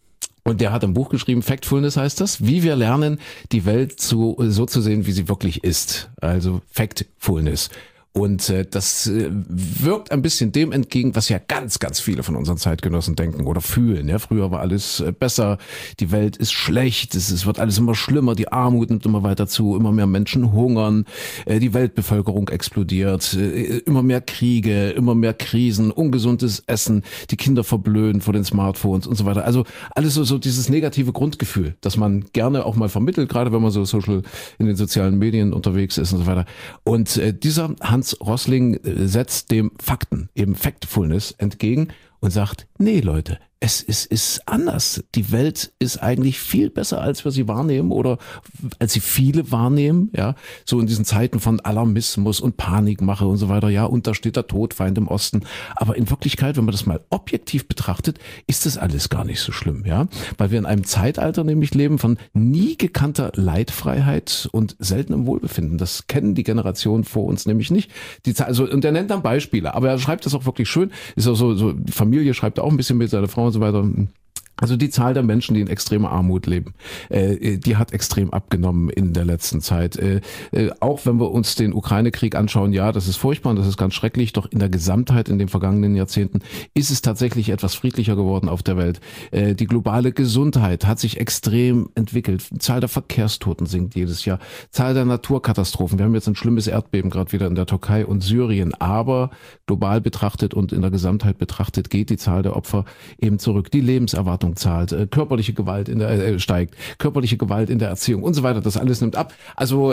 Und der hat ein Buch geschrieben, Factfulness heißt das, wie wir lernen, die Welt so zu sehen, wie sie wirklich ist. Also Factfulness. Und das wirkt ein bisschen dem entgegen, was ja ganz, ganz viele von unseren Zeitgenossen denken oder fühlen. Ja, früher war alles besser, die Welt ist schlecht, es wird alles immer schlimmer, die Armut nimmt immer weiter zu, immer mehr Menschen hungern, die Weltbevölkerung explodiert, immer mehr Kriege, immer mehr Krisen, ungesundes Essen, die Kinder verblöden vor den Smartphones und so weiter. Also alles so dieses negative Grundgefühl, das man gerne auch mal vermittelt, gerade wenn man so in den sozialen Medien unterwegs ist und so weiter. Und dieser Hans Rosling setzt dem Fakten, eben Factfulness entgegen und sagt, nee Leute, es ist anders. Die Welt ist eigentlich viel besser, als wir sie wahrnehmen oder als sie viele wahrnehmen, ja. So in diesen Zeiten von Alarmismus und Panikmache und so weiter, ja. Und da steht der Todfeind im Osten. Aber in Wirklichkeit, wenn man das mal objektiv betrachtet, ist das alles gar nicht so schlimm, ja. Weil wir in einem Zeitalter nämlich leben von nie gekannter Leidfreiheit und seltenem Wohlbefinden. Das kennen die Generationen vor uns nämlich nicht. Und er nennt dann Beispiele, aber er schreibt das auch wirklich schön. Ist auch so, die Familie schreibt auch ein bisschen mit, seine Frau und so weiter. Also die Zahl der Menschen, die in extremer Armut leben, die hat extrem abgenommen in der letzten Zeit. Auch wenn wir uns den Ukraine-Krieg anschauen, ja, das ist furchtbar und das ist ganz schrecklich, doch in der Gesamtheit in den vergangenen Jahrzehnten ist es tatsächlich etwas friedlicher geworden auf der Welt. Die globale Gesundheit hat sich extrem entwickelt. Die Zahl der Verkehrstoten sinkt jedes Jahr. Zahl der Naturkatastrophen. Wir haben jetzt ein schlimmes Erdbeben gerade wieder in der Türkei und Syrien, aber global betrachtet und in der Gesamtheit betrachtet geht die Zahl der Opfer eben zurück. Die Lebenserwartung zahlt, körperliche Gewalt steigt, körperliche Gewalt in der Erziehung und so weiter, das alles nimmt ab. Also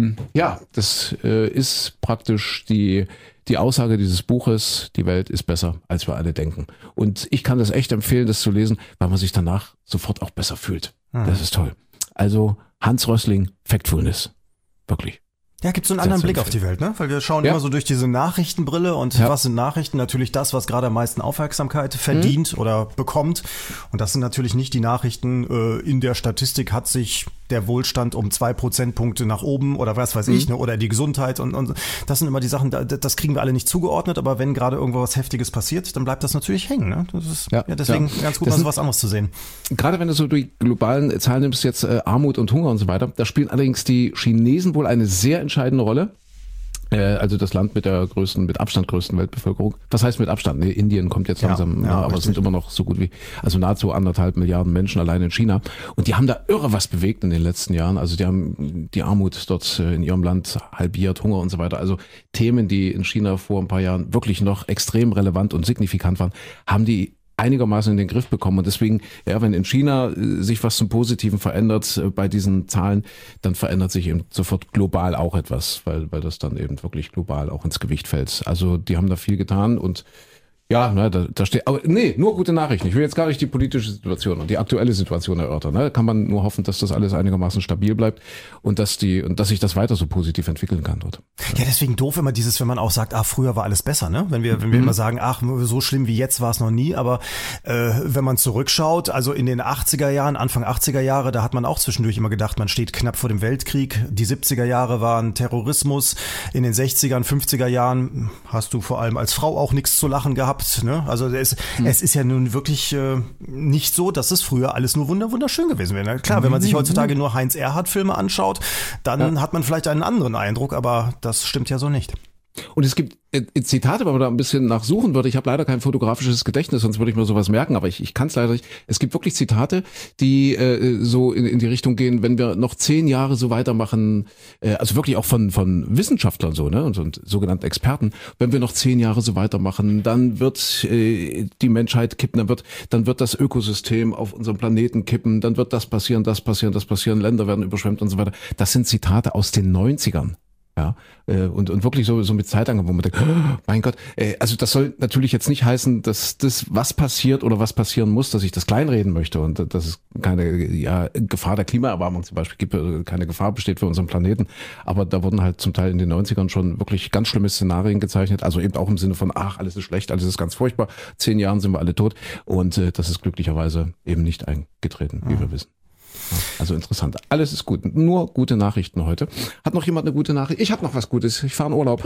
das ist praktisch die Aussage dieses Buches, die Welt ist besser, als wir alle denken. Und ich kann das echt empfehlen, das zu lesen, weil man sich danach sofort auch besser fühlt. Das ist toll. Also Hans Rosling, Factfulness. Wirklich. Ja, gibt so einen anderen Blick auf die Welt, ne? Weil wir schauen immer so durch diese Nachrichtenbrille und was sind Nachrichten? Natürlich das, was gerade am meisten Aufmerksamkeit verdient oder bekommt. Und das sind natürlich nicht die Nachrichten, in der Statistik hat sich der Wohlstand um 2 Prozentpunkte nach oben oder was weiß ich, ne? Oder die Gesundheit und das sind immer die Sachen, das kriegen wir alle nicht zugeordnet, aber wenn gerade irgendwo was Heftiges passiert, dann bleibt das natürlich hängen, ne? Das ist deswegen ganz gut, mal so was anderes zu sehen. Gerade wenn du so die globalen Zahlen nimmst, jetzt Armut und Hunger und so weiter, da spielen allerdings die Chinesen wohl eine sehr entscheidende Rolle. Also das Land mit Abstand größten Weltbevölkerung. Was heißt mit Abstand? Nee, Indien kommt jetzt langsam, aber es sind immer noch so gut wie, also nahezu 1,5 Milliarden Menschen allein in China. Und die haben da irre was bewegt in den letzten Jahren. Also die haben die Armut dort in ihrem Land halbiert, Hunger und so weiter. Also Themen, die in China vor ein paar Jahren wirklich noch extrem relevant und signifikant waren, haben die einigermaßen in den Griff bekommen. Und deswegen, ja, wenn in China sich was zum Positiven verändert bei diesen Zahlen, dann verändert sich eben sofort global auch etwas, weil das dann eben wirklich global auch ins Gewicht fällt. Also die haben da viel getan und ja, da steht, aber nee, nur gute Nachrichten. Ich will jetzt gar nicht die politische Situation und die aktuelle Situation erörtern. Da kann man nur hoffen, dass das alles einigermaßen stabil bleibt und dass sich das weiter so positiv entwickeln kann dort. Ja, deswegen doof immer dieses, wenn man auch sagt, früher war alles besser, ne? Wenn wir immer sagen, so schlimm wie jetzt war es noch nie, aber wenn man zurückschaut, also in den 80er Jahren, Anfang 80er Jahre, da hat man auch zwischendurch immer gedacht, man steht knapp vor dem Weltkrieg. Die 70er Jahre waren Terrorismus. In den 60ern, 50er Jahren hast du vor allem als Frau auch nichts zu lachen gehabt. Ne? Also es ist ja nun wirklich nicht so, dass es früher alles nur wunderschön gewesen wäre. Ne? Klar, wenn man sich heutzutage nur Heinz-Erhardt-Filme anschaut, dann hat man vielleicht einen anderen Eindruck, aber das stimmt ja so nicht. Und es gibt Zitate, wenn man da ein bisschen nachsuchen würde. Ich habe leider kein fotografisches Gedächtnis, sonst würde ich mir sowas merken, aber ich kann es leider nicht. Es gibt wirklich Zitate, die so in die Richtung gehen, wenn wir noch 10 Jahre so weitermachen, also wirklich auch von Wissenschaftlern so, ne, und sogenannten Experten, wenn wir noch 10 Jahre so weitermachen, dann wird die Menschheit kippen, dann wird das Ökosystem auf unserem Planeten kippen, dann wird das passieren, Länder werden überschwemmt und so weiter. Das sind Zitate aus den 90ern. Ja, und wirklich so mit Zeitangaben, wo man denkt, oh, mein Gott, also das soll natürlich jetzt nicht heißen, dass das, was passiert oder was passieren muss, dass ich das kleinreden möchte und dass es keine Gefahr der Klimaerwärmung zum Beispiel gibt, keine Gefahr besteht für unseren Planeten. Aber da wurden halt zum Teil in den 90ern schon wirklich ganz schlimme Szenarien gezeichnet, also eben auch im Sinne von, alles ist schlecht, alles ist ganz furchtbar, 10 Jahren sind wir alle tot und das ist glücklicherweise eben nicht eingetreten, wie wir wissen. Also interessant. Alles ist gut. Nur gute Nachrichten heute. Hat noch jemand eine gute Nachricht? Ich habe noch was Gutes. Ich fahre in Urlaub.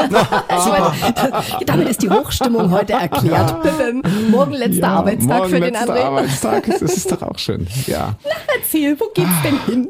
Damit ist die Hochstimmung heute erklärt. Morgen letzter Arbeitstag für den André. Morgen letzter Arbeitstag. Das ist doch auch schön. Ja. Na, erzähl, wo geht's denn hin?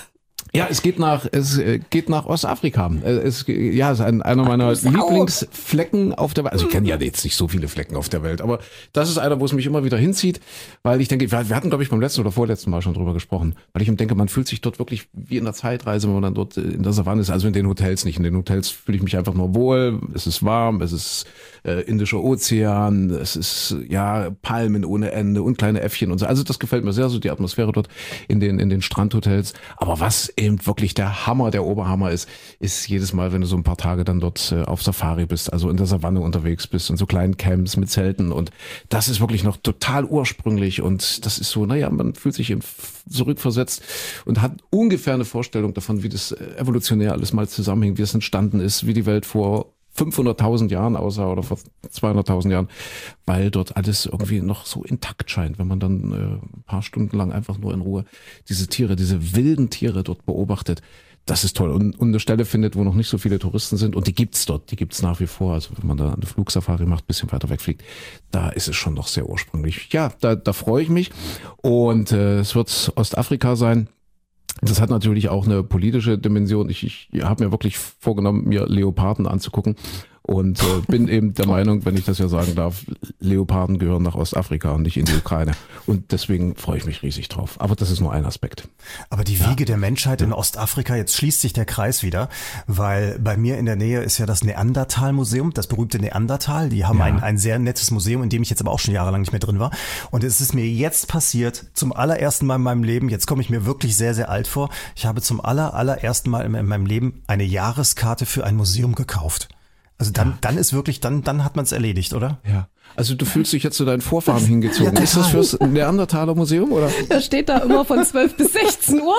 Ja, es geht nach Ostafrika. Es ist einer meiner Lieblingsflecken auf der Welt. Also ich kenne ja jetzt nicht so viele Flecken auf der Welt, aber das ist einer, wo es mich immer wieder hinzieht, weil ich denke, wir hatten, glaube ich, beim letzten oder vorletzten Mal schon drüber gesprochen, weil ich denke, man fühlt sich dort wirklich wie in einer Zeitreise, wenn man dann dort in der Savanne ist, also in den Hotels nicht. In den Hotels fühle ich mich einfach nur wohl, es ist warm, es ist Indischer Ozean, es ist Palmen ohne Ende und kleine Äffchen und so. Also das gefällt mir sehr, so die Atmosphäre dort in den Strandhotels. Aber was eben wirklich der Hammer, der Oberhammer ist jedes Mal, wenn du so ein paar Tage dann dort auf Safari bist, also in der Savanne unterwegs bist, in so kleinen Camps mit Zelten und das ist wirklich noch total ursprünglich und das ist so, man fühlt sich eben zurückversetzt und hat ungefähr eine Vorstellung davon, wie das evolutionär alles mal zusammenhängt, wie es entstanden ist, wie die Welt vor 500.000 Jahren aussah oder vor 200.000 Jahren, weil dort alles irgendwie noch so intakt scheint, wenn man dann ein paar Stunden lang einfach nur in Ruhe diese wilden Tiere dort beobachtet. Das ist toll und eine Stelle findet, wo noch nicht so viele Touristen sind und die gibt's nach wie vor. Also wenn man da eine Flugsafari macht, ein bisschen weiter wegfliegt, da ist es schon noch sehr ursprünglich. Ja, da freue ich mich und es wird Ostafrika sein. Das hat natürlich auch eine politische Dimension. Ich habe mir wirklich vorgenommen, mir Leoparden anzugucken und bin eben der Meinung, wenn ich das ja sagen darf, Leoparden gehören nach Ostafrika und nicht in die Ukraine. Und deswegen freue ich mich riesig drauf. Aber das ist nur ein Aspekt. Aber die Wiege der Menschheit in Ostafrika, jetzt schließt sich der Kreis wieder, weil bei mir in der Nähe ist ja das Neandertal-Museum, das berühmte Neandertal. Die haben ein sehr nettes Museum, in dem ich jetzt aber auch schon jahrelang nicht mehr drin war. Und es ist mir jetzt passiert, zum allerersten Mal in meinem Leben, jetzt komme ich mir wirklich sehr, sehr alt vor, ich habe zum allerersten Mal in meinem Leben eine Jahreskarte für ein Museum gekauft. Also dann ist wirklich, dann hat man es erledigt, oder? Ja. Also du fühlst dich jetzt zu deinen Vorfahren hingezogen. Ist das fürs Neandertaler Museum, oder? Da steht da immer von 12 bis 16 Uhr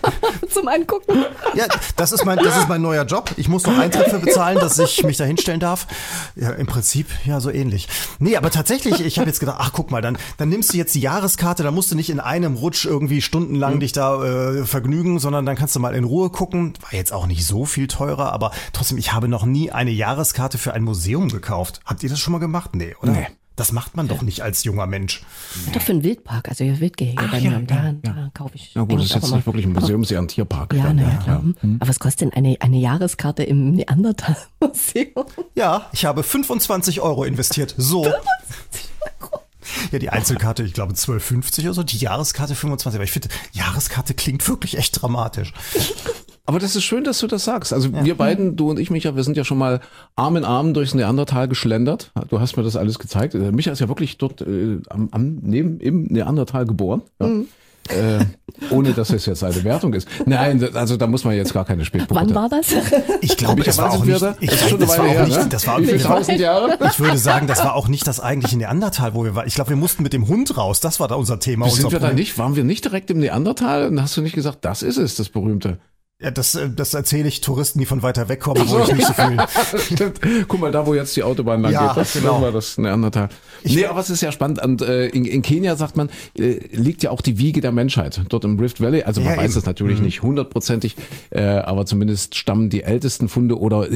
zum Angucken. Ja, das ist mein neuer Job. Ich muss noch Eintritt für bezahlen, dass ich mich da hinstellen darf. Ja, im Prinzip, ja, so ähnlich. Nee, aber tatsächlich, ich habe jetzt gedacht, guck mal, dann nimmst du jetzt die Jahreskarte, da musst du nicht in einem Rutsch irgendwie stundenlang dich da vergnügen, sondern dann kannst du mal in Ruhe gucken. War jetzt auch nicht so viel teurer, aber trotzdem, ich habe noch nie eine Jahreskarte für ein Museum gekauft. Habt ihr das schon mal gemacht? Nee, oder? Das macht man doch nicht als junger Mensch. Doch für einen Wildpark, also für Wildgehege. Da kaufe ich. Na gut, das ist jetzt nicht wirklich ein Museum, es ist eher ein Tierpark. Ja. Aber was kostet denn eine Jahreskarte im Neandertal-Museum? Ja, ich habe 25 € investiert. So. 25 €? Ja, die Einzelkarte, ich glaube 12,50 oder so, die Jahreskarte 25. Aber ich finde, Jahreskarte klingt wirklich echt dramatisch. Aber das ist schön, dass du das sagst. Also wir beiden, du und ich, Micha, wir sind ja schon mal Arm in Arm durchs Neandertal geschlendert. Du hast mir das alles gezeigt. Micha ist ja wirklich dort im Neandertal geboren. Ja. Ohne dass es jetzt eine Wertung ist. Nein, also da muss man jetzt gar keine Spätpunkte. Wann war das? Ich glaube, das war auch nicht. Das war nicht 1000 Jahre. Ich würde sagen, das war auch nicht das eigentliche Neandertal, wo wir waren. Ich glaube, wir mussten mit dem Hund raus. Das war da unser Thema. Sind wir da nicht? Waren wir nicht direkt im Neandertal? Und hast du nicht gesagt, das ist es, das berühmte? Ja, das erzähle ich Touristen, die von weiter weg kommen, wo ich nicht so viel. Stimmt. Guck mal, da wo jetzt die Autobahn lang geht, das war das Neandertal. Nee, aber es ist ja spannend. Und in Kenia, sagt man, liegt ja auch die Wiege der Menschheit. Dort im Rift Valley. Also man weiß es natürlich nicht 100%, aber zumindest stammen die ältesten Funde oder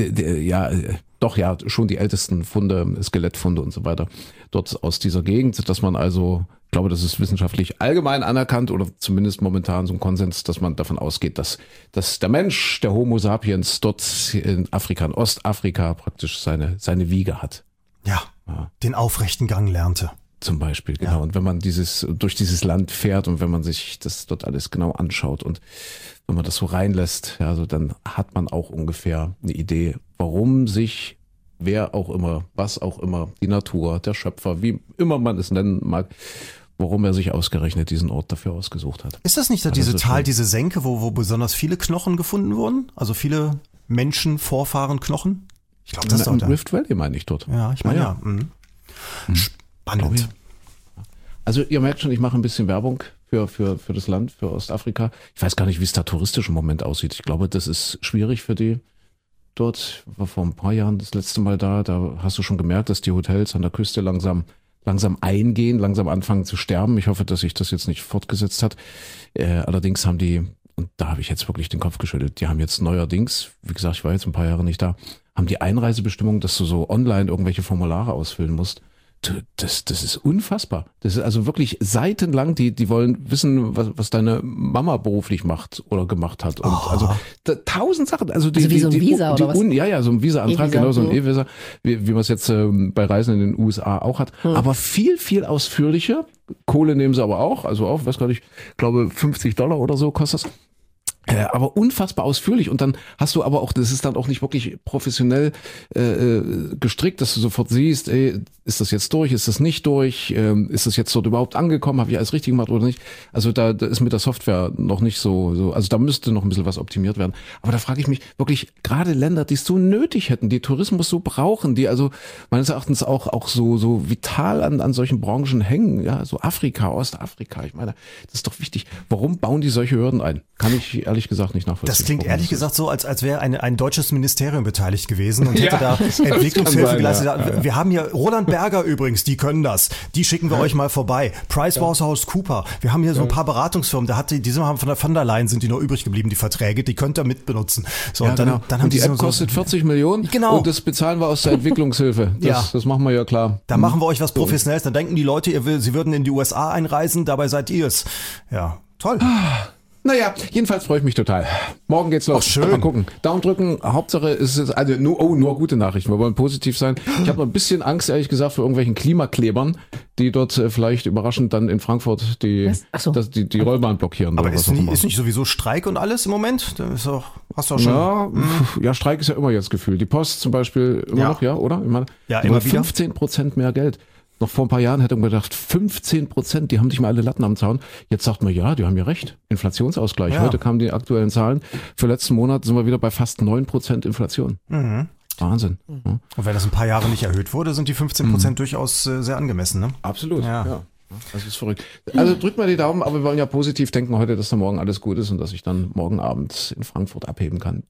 schon die ältesten Funde, Skelettfunde und so weiter, dort aus dieser Gegend, dass man also, ich glaube, das ist wissenschaftlich allgemein anerkannt oder zumindest momentan so ein Konsens, dass man davon ausgeht, dass der Mensch, der Homo sapiens dort in Afrika, in Ostafrika praktisch seine Wiege hat. Ja, den aufrechten Gang lernte. Zum Beispiel, genau. Ja. Und wenn man durch dieses Land fährt und wenn man sich das dort alles genau anschaut und wenn man das so reinlässt, ja, so dann hat man auch ungefähr eine Idee, warum sich wer auch immer, was auch immer, die Natur, der Schöpfer, wie immer man es nennen mag, warum er sich ausgerechnet diesen Ort dafür ausgesucht hat. Ist das nicht da diese Senke, wo besonders viele Knochen gefunden wurden? Also viele Menschenvorfahrenknochen? Ich glaube, das ist im Rift Valley meine ich dort. Ja, ich meine ja. Spannend. Also ihr merkt schon, ich mache ein bisschen Werbung für das Land, für Ostafrika. Ich weiß gar nicht, wie es da touristisch im Moment aussieht. Ich glaube, das ist schwierig für die dort. War vor ein paar Jahren das letzte Mal da hast du schon gemerkt, dass die Hotels an der Küste langsam eingehen, langsam anfangen zu sterben. Ich hoffe, dass sich das jetzt nicht fortgesetzt hat. Allerdings haben die, und da habe ich jetzt wirklich den Kopf geschüttelt, die haben jetzt neuerdings, wie gesagt, ich war jetzt ein paar Jahre nicht da, haben die Einreisebestimmung, dass du so online irgendwelche Formulare ausfüllen musst. Das ist unfassbar. Das ist also wirklich seitenlang, die wollen wissen, was deine Mama beruflich macht oder gemacht hat. Und also 1000 Sachen. Also wie so ein Visa oder was? Ja, so ein Visa-Antrag, genau, so ein E-Visa, wie man es jetzt bei Reisen in den USA auch hat. Aber viel, viel ausführlicher. Kohle nehmen sie aber auch, also auch, weiß gar nicht, ich glaube $50 oder so kostet das. Aber unfassbar ausführlich und dann hast du aber auch, das ist dann auch nicht wirklich professionell gestrickt, dass du sofort siehst, ist das jetzt durch, ist das nicht durch, ist das jetzt dort überhaupt angekommen, habe ich alles richtig gemacht oder nicht? Also da ist mit der Software noch nicht so, also da müsste noch ein bisschen was optimiert werden. Aber da frage ich mich wirklich, gerade Länder, die es so nötig hätten, die Tourismus so brauchen, die also meines Erachtens auch so vital an solchen Branchen hängen, ja, so Afrika, Ostafrika, ich meine, das ist doch wichtig. Warum bauen die solche Hürden ein? Kann ich ehrlich gesagt nicht nachvollziehen. Das klingt ehrlich gesagt so, als wäre ein deutsches Ministerium beteiligt gewesen und hätte da Entwicklungshilfe geleistet. Ja. Wir haben hier Roland Berger übrigens, die können das. Die schicken wir euch mal vorbei. PricewaterhouseCoopers. Wir haben hier so ein paar Beratungsfirmen. Die sind von der von der Leyen sind die noch übrig geblieben, die Verträge. Die könnt ihr mitbenutzen. So, ja, und dann, genau. dann haben und die App kostet 40 Millionen und das bezahlen wir aus der Entwicklungshilfe. Das machen wir ja klar. Da machen wir euch was Professionelles. Dann denken die Leute, sie würden in die USA einreisen, dabei seid ihr es. Ja, toll. Naja, jedenfalls freue ich mich total. Morgen geht's los. Ach, schön. Mal gucken. Daumen drücken. Hauptsache ist es, also nur gute Nachrichten. Wir wollen positiv sein. Ich habe noch ein bisschen Angst, ehrlich gesagt, vor irgendwelchen Klimaklebern, die dort vielleicht überraschend dann in Frankfurt die Rollbahn blockieren. Aber ist nicht sowieso Streik und alles im Moment? Das ist doch, hast du auch schon. Ja, Streik ist ja immer jetzt gefühlt. Die Post zum Beispiel immer noch, ja, oder? Ich meine, immer wieder. 15% mehr Geld. Noch vor ein paar Jahren hätte man gedacht, 15%, die haben nicht mal alle Latten am Zaun. Jetzt sagt man, ja, die haben ja recht. Inflationsausgleich. Ja. Heute kamen die aktuellen Zahlen. Für letzten Monat sind wir wieder bei fast 9% Inflation. Mhm. Wahnsinn. Mhm. Und wenn das ein paar Jahre nicht erhöht wurde, sind die 15% durchaus sehr angemessen, ne? Absolut, ja. Das ist verrückt. Also drückt mal die Daumen, aber wir wollen ja positiv denken heute, dass da morgen alles gut ist und dass ich dann morgen Abend in Frankfurt abheben kann.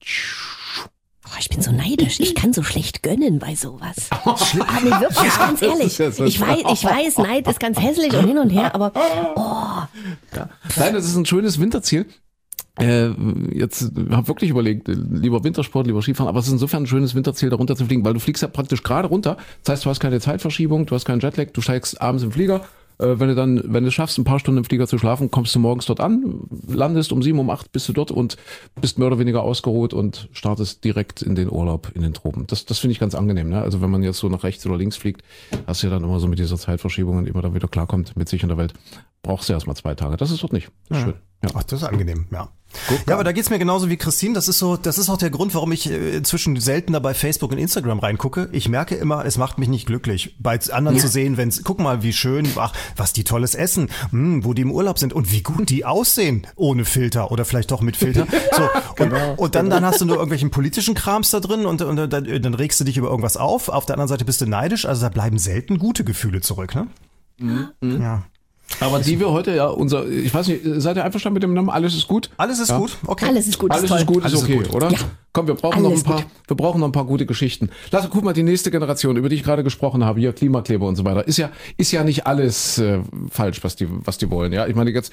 Oh, ich bin so neidisch. Ich kann so schlecht gönnen bei sowas. Nee, wirklich, ganz ehrlich. Ich weiß, Neid ist ganz hässlich und hin und her, aber Ja. Nein, das ist ein schönes Winterziel. jetzt habe wirklich überlegt, lieber Wintersport, lieber Skifahren, aber es ist insofern ein schönes Winterziel, da runter zu fliegen, weil du fliegst ja praktisch gerade runter. Das heißt, du hast keine Zeitverschiebung, du hast keinen Jetlag, du steigst abends im Flieger. Wenn du es schaffst, ein paar Stunden im Flieger zu schlafen, kommst du morgens dort an, landest um 7, um 8 bist du dort und bist mehr oder weniger ausgeruht und startest direkt in den Urlaub in den Tropen. Das finde ich ganz angenehm. Ne? Also wenn man jetzt so nach rechts oder links fliegt, hast du ja dann immer so mit dieser Zeitverschiebung und immer da wieder klarkommt mit sich in der Welt, brauchst du erstmal 2 Tage. Das ist dort nicht. Das ist schön. Ja. Ach, das ist angenehm, ja. Gut, ja, aber da geht's mir genauso wie Christine. Das ist auch der Grund, warum ich inzwischen seltener bei Facebook und Instagram reingucke. Ich merke immer, es macht mich nicht glücklich, bei anderen zu sehen, guck mal, wie schön, was die tolles essen, wo die im Urlaub sind und wie gut die aussehen, ohne Filter oder vielleicht doch mit Filter. So, und dann hast du nur irgendwelchen politischen Krams da drin und dann regst du dich über irgendwas auf. Auf der anderen Seite bist du neidisch, also da bleiben selten gute Gefühle zurück, ne? Ja. Aber die wir heute ich weiß nicht, seid ihr einverstanden mit dem Namen? Alles ist gut? Alles ist gut, okay. Alles ist gut, alles ist gut, ist okay, oder? Ja. Komm, wir brauchen noch ein paar gute Geschichten. Guck mal, die nächste Generation, über die ich gerade gesprochen habe, hier Klimakleber und so weiter, ist ja nicht alles falsch, was die wollen. Ja, ich meine jetzt,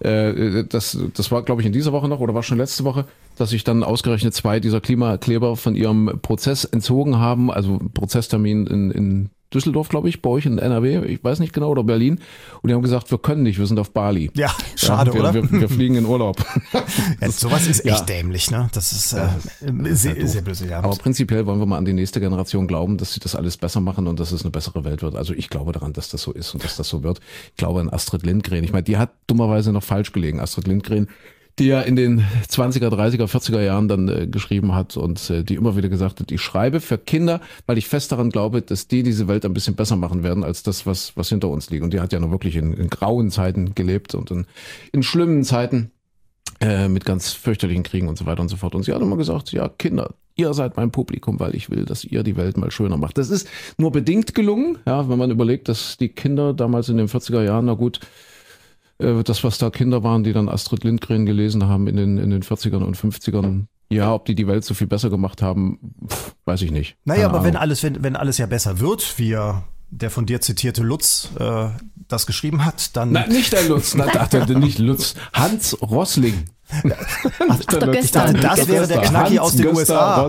das war, glaube ich, in dieser Woche noch oder war schon letzte Woche, dass sich dann ausgerechnet 2 dieser Klimakleber von ihrem Prozess entzogen haben, also Prozesstermin in Düsseldorf, glaube ich, bei euch in NRW, ich weiß nicht genau, oder Berlin. Und die haben gesagt, wir können nicht, wir sind auf Bali. Ja, schade, oder? Wir fliegen in Urlaub. Ja, sowas ist echt dämlich, ne? Das ist sehr böse. Ja. Aber prinzipiell wollen wir mal an die nächste Generation glauben, dass sie das alles besser machen und dass es eine bessere Welt wird. Also ich glaube daran, dass das so ist und dass das so wird. Ich glaube an Astrid Lindgren. Ich meine, die hat dummerweise noch falsch gelegen. Astrid Lindgren, die ja in den 20er, 30er, 40er Jahren dann geschrieben hat und die immer wieder gesagt hat, ich schreibe für Kinder, weil ich fest daran glaube, dass die diese Welt ein bisschen besser machen werden, als das, was hinter uns liegt. Und die hat ja noch wirklich in grauen Zeiten gelebt und in schlimmen Zeiten mit ganz fürchterlichen Kriegen und so weiter und so fort. Und sie hat immer gesagt, ja, Kinder, ihr seid mein Publikum, weil ich will, dass ihr die Welt mal schöner macht. Das ist nur bedingt gelungen, ja, wenn man überlegt, dass die Kinder damals in den 40er Jahren, na gut, das, was da Kinder waren, die dann Astrid Lindgren gelesen haben in den 40ern und 50ern. Ja, ob die Welt so viel besser gemacht haben, weiß ich nicht. Naja, aber wenn alles ja besser wird, wie der von dir zitierte Lutz das geschrieben hat, dann... Nein, nicht der Lutz, nicht Lutz, Hans Rosling. Ich dachte, das wäre der Knacki aus den USA.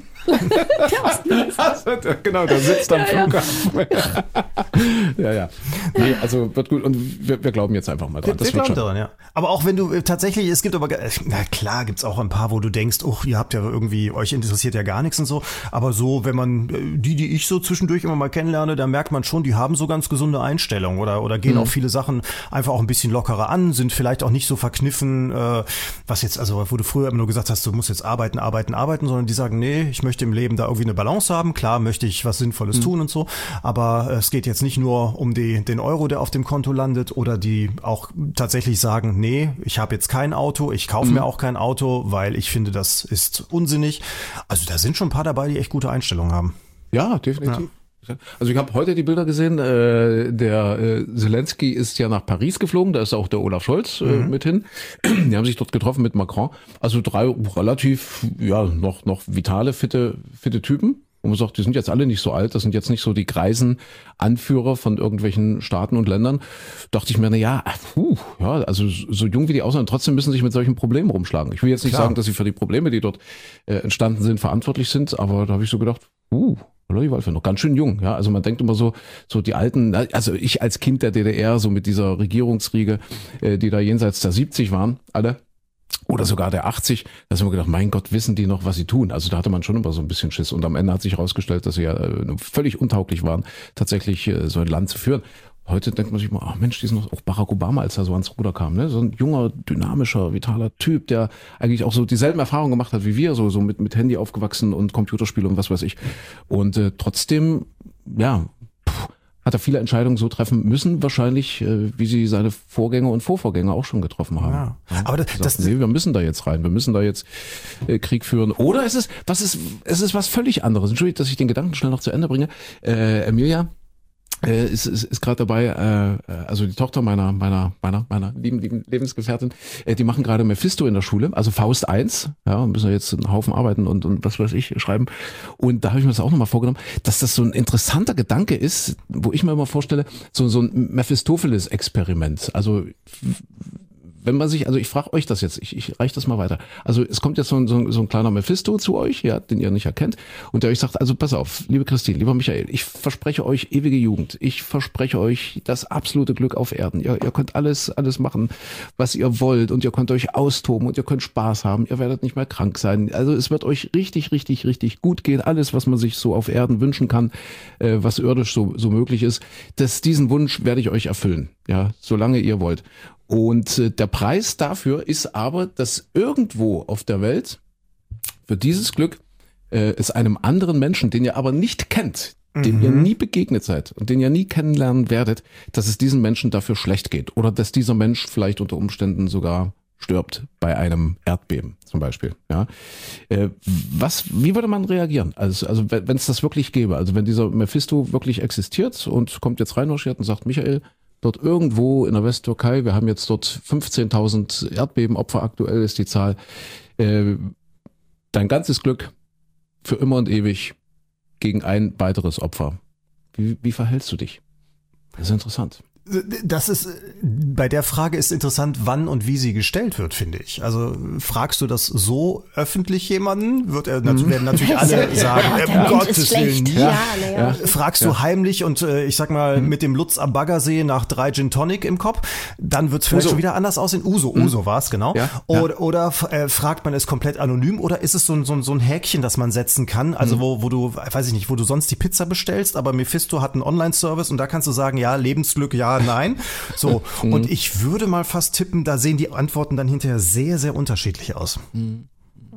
Genau, der sitzt am Flughafen. Ja. Nee, also wird gut und wir glauben jetzt einfach mal dran. Wir glauben daran, ja. Aber auch wenn du tatsächlich, es gibt aber, na klar, gibt's auch ein paar, wo du denkst, ihr habt ja irgendwie, euch interessiert ja gar nichts und so. Aber so, wenn man die ich so zwischendurch immer mal kennenlerne, da merkt man schon, die haben so ganz gesunde Einstellungen oder gehen auch viele Sachen einfach auch ein bisschen lockerer an, sind vielleicht auch nicht so verkniffen, was jetzt, also wo du früher immer nur gesagt hast, du musst jetzt arbeiten, sondern die sagen, nee, ich möchte im Leben da irgendwie eine Balance haben. Klar möchte ich was Sinnvolles tun und so, aber es geht jetzt nicht nur um den Euro, der auf dem Konto landet oder die auch tatsächlich sagen, nee, ich habe jetzt kein Auto, ich kaufe mir auch kein Auto, weil ich finde, das ist unsinnig. Also da sind schon ein paar dabei, die echt gute Einstellungen haben. Ja, definitiv. Ja. Also ich habe heute die Bilder gesehen, der Zelensky ist ja nach Paris geflogen, da ist auch der Olaf Scholz mit hin. Die haben sich dort getroffen mit Macron. Also 3 relativ, noch vitale, fitte Typen. Und man sagt, die sind jetzt alle nicht so alt, das sind jetzt nicht so die greisen Anführer von irgendwelchen Staaten und Ländern. Dachte ich mir, also so jung wie die aussehen, trotzdem müssen sich mit solchen Problemen rumschlagen. Ich will jetzt nicht sagen, dass sie für die Probleme, die dort entstanden sind, verantwortlich sind, aber da habe ich so gedacht, die Waldfee noch ganz schön jung, ja. Also man denkt immer so die alten, also ich als Kind der DDR, so mit dieser Regierungsriege, die da jenseits der 70 waren, alle, oder sogar der 80, da haben wir gedacht, mein Gott, wissen die noch, was sie tun? Also da hatte man schon immer so ein bisschen Schiss. Und am Ende hat sich herausgestellt, dass sie ja völlig untauglich waren, tatsächlich so ein Land zu führen. Heute denkt man sich mal, Mensch, die sind noch auch Barack Obama, als er so ans Ruder kam, ne? So ein junger, dynamischer, vitaler Typ, der eigentlich auch so dieselben Erfahrungen gemacht hat wie wir, so mit Handy aufgewachsen und Computerspiele und was weiß ich. Und trotzdem, hat er viele Entscheidungen so treffen müssen, wahrscheinlich, wie sie seine Vorgänger und Vorvorgänger auch schon getroffen haben. Ja. Aber wir müssen da jetzt rein, wir müssen da jetzt Krieg führen. Oder es ist was völlig anderes. Entschuldigung, dass ich den Gedanken schnell noch zu Ende bringe. Emilia ist gerade dabei, also die Tochter meiner lieben Lebensgefährtin, die machen gerade Mephisto in der Schule, also Faust 1, müssen wir jetzt einen Haufen arbeiten und was weiß ich schreiben. Und da habe ich mir das auch nochmal vorgenommen, dass das so ein interessanter Gedanke ist, wo ich mir immer vorstelle, so ein Mephistopheles-Experiment. Also wenn man sich, also ich frage euch das jetzt, ich reiche das mal weiter. Also es kommt jetzt so ein kleiner Mephisto zu euch, ja, den ihr nicht erkennt, und der euch sagt, also pass auf, liebe Christine, lieber Michael, ich verspreche euch ewige Jugend, ich verspreche euch das absolute Glück auf Erden. Ihr könnt alles machen, was ihr wollt, und ihr könnt euch austoben und ihr könnt Spaß haben, ihr werdet nicht mehr krank sein. Also es wird euch richtig, richtig, richtig gut gehen. Alles, was man sich so auf Erden wünschen kann, was irdisch so möglich ist, diesen Wunsch werde ich euch erfüllen, ja, solange ihr wollt. Und der Preis dafür ist aber, dass irgendwo auf der Welt für dieses Glück es einem anderen Menschen, den ihr aber nicht kennt, dem ihr nie begegnet seid und den ihr nie kennenlernen werdet, dass es diesem Menschen dafür schlecht geht oder dass dieser Mensch vielleicht unter Umständen sogar stirbt bei einem Erdbeben zum Beispiel. Ja, wie würde man reagieren? Also wenn es das wirklich gäbe, also wenn dieser Mephisto wirklich existiert und kommt jetzt reinmarschiert und sagt, Michael, dort irgendwo in der Westtürkei, wir haben jetzt dort 15.000 Erdbebenopfer, aktuell ist die Zahl, dein ganzes Glück für immer und ewig gegen ein weiteres Opfer. Wie verhältst du dich? Das ist interessant. Das ist, bei der Frage ist interessant, wann und wie sie gestellt wird, finde ich. Also fragst du das so öffentlich jemanden, werden natürlich alle sagen, um Gottes Willen. Ja. Fragst du heimlich und ich sag mal mit dem Lutz am Baggersee nach 3 Gin Tonic im Kopf, dann wird es vielleicht schon wieder anders aussehen. Uso war es, genau. Ja. Oder fragt man es komplett anonym oder ist es so ein Häkchen, das man setzen kann, also wo du, weiß ich nicht, wo du sonst die Pizza bestellst, aber Mephisto hat einen Online-Service und da kannst du sagen, ja, Lebensglück, ja, nein. So. Und ich würde mal fast tippen, da sehen die Antworten dann hinterher sehr, sehr unterschiedlich aus. Und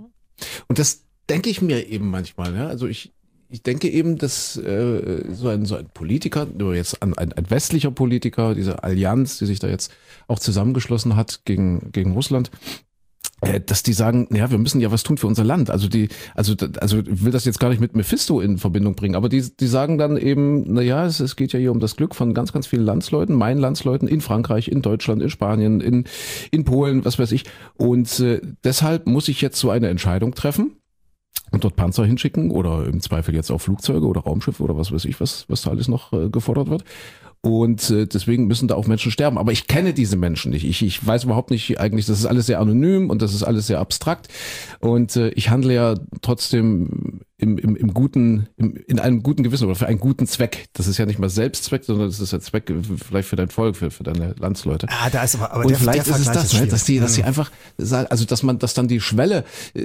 das denke ich mir eben manchmal. Ja? Also ich denke eben, dass so ein Politiker, nur jetzt ein westlicher Politiker, diese Allianz, die sich da jetzt auch zusammengeschlossen hat gegen Russland, dass die sagen, ja, wir müssen ja was tun für unser Land. Also ich will das jetzt gar nicht mit Mephisto in Verbindung bringen, aber die sagen dann eben, naja, es geht ja hier um das Glück von ganz, ganz vielen Landsleuten, meinen Landsleuten in Frankreich, in Deutschland, in Spanien, in Polen, was weiß ich. Und deshalb muss ich jetzt so eine Entscheidung treffen und dort Panzer hinschicken oder im Zweifel jetzt auch Flugzeuge oder Raumschiffe oder was weiß ich, was da alles noch gefordert wird. Und deswegen müssen da auch Menschen sterben. Aber ich kenne diese Menschen nicht. Ich weiß überhaupt nicht eigentlich, das ist alles sehr anonym und das ist alles sehr abstrakt. Und ich handle ja trotzdem in einem guten Gewissen oder für einen guten Zweck. Das ist ja nicht mal Selbstzweck, sondern das ist ein Zweck vielleicht für dein Volk, für deine Landsleute. Da ist aber und vielleicht ist es das, ne, dass die einfach sagen, also dass dann die Schwelle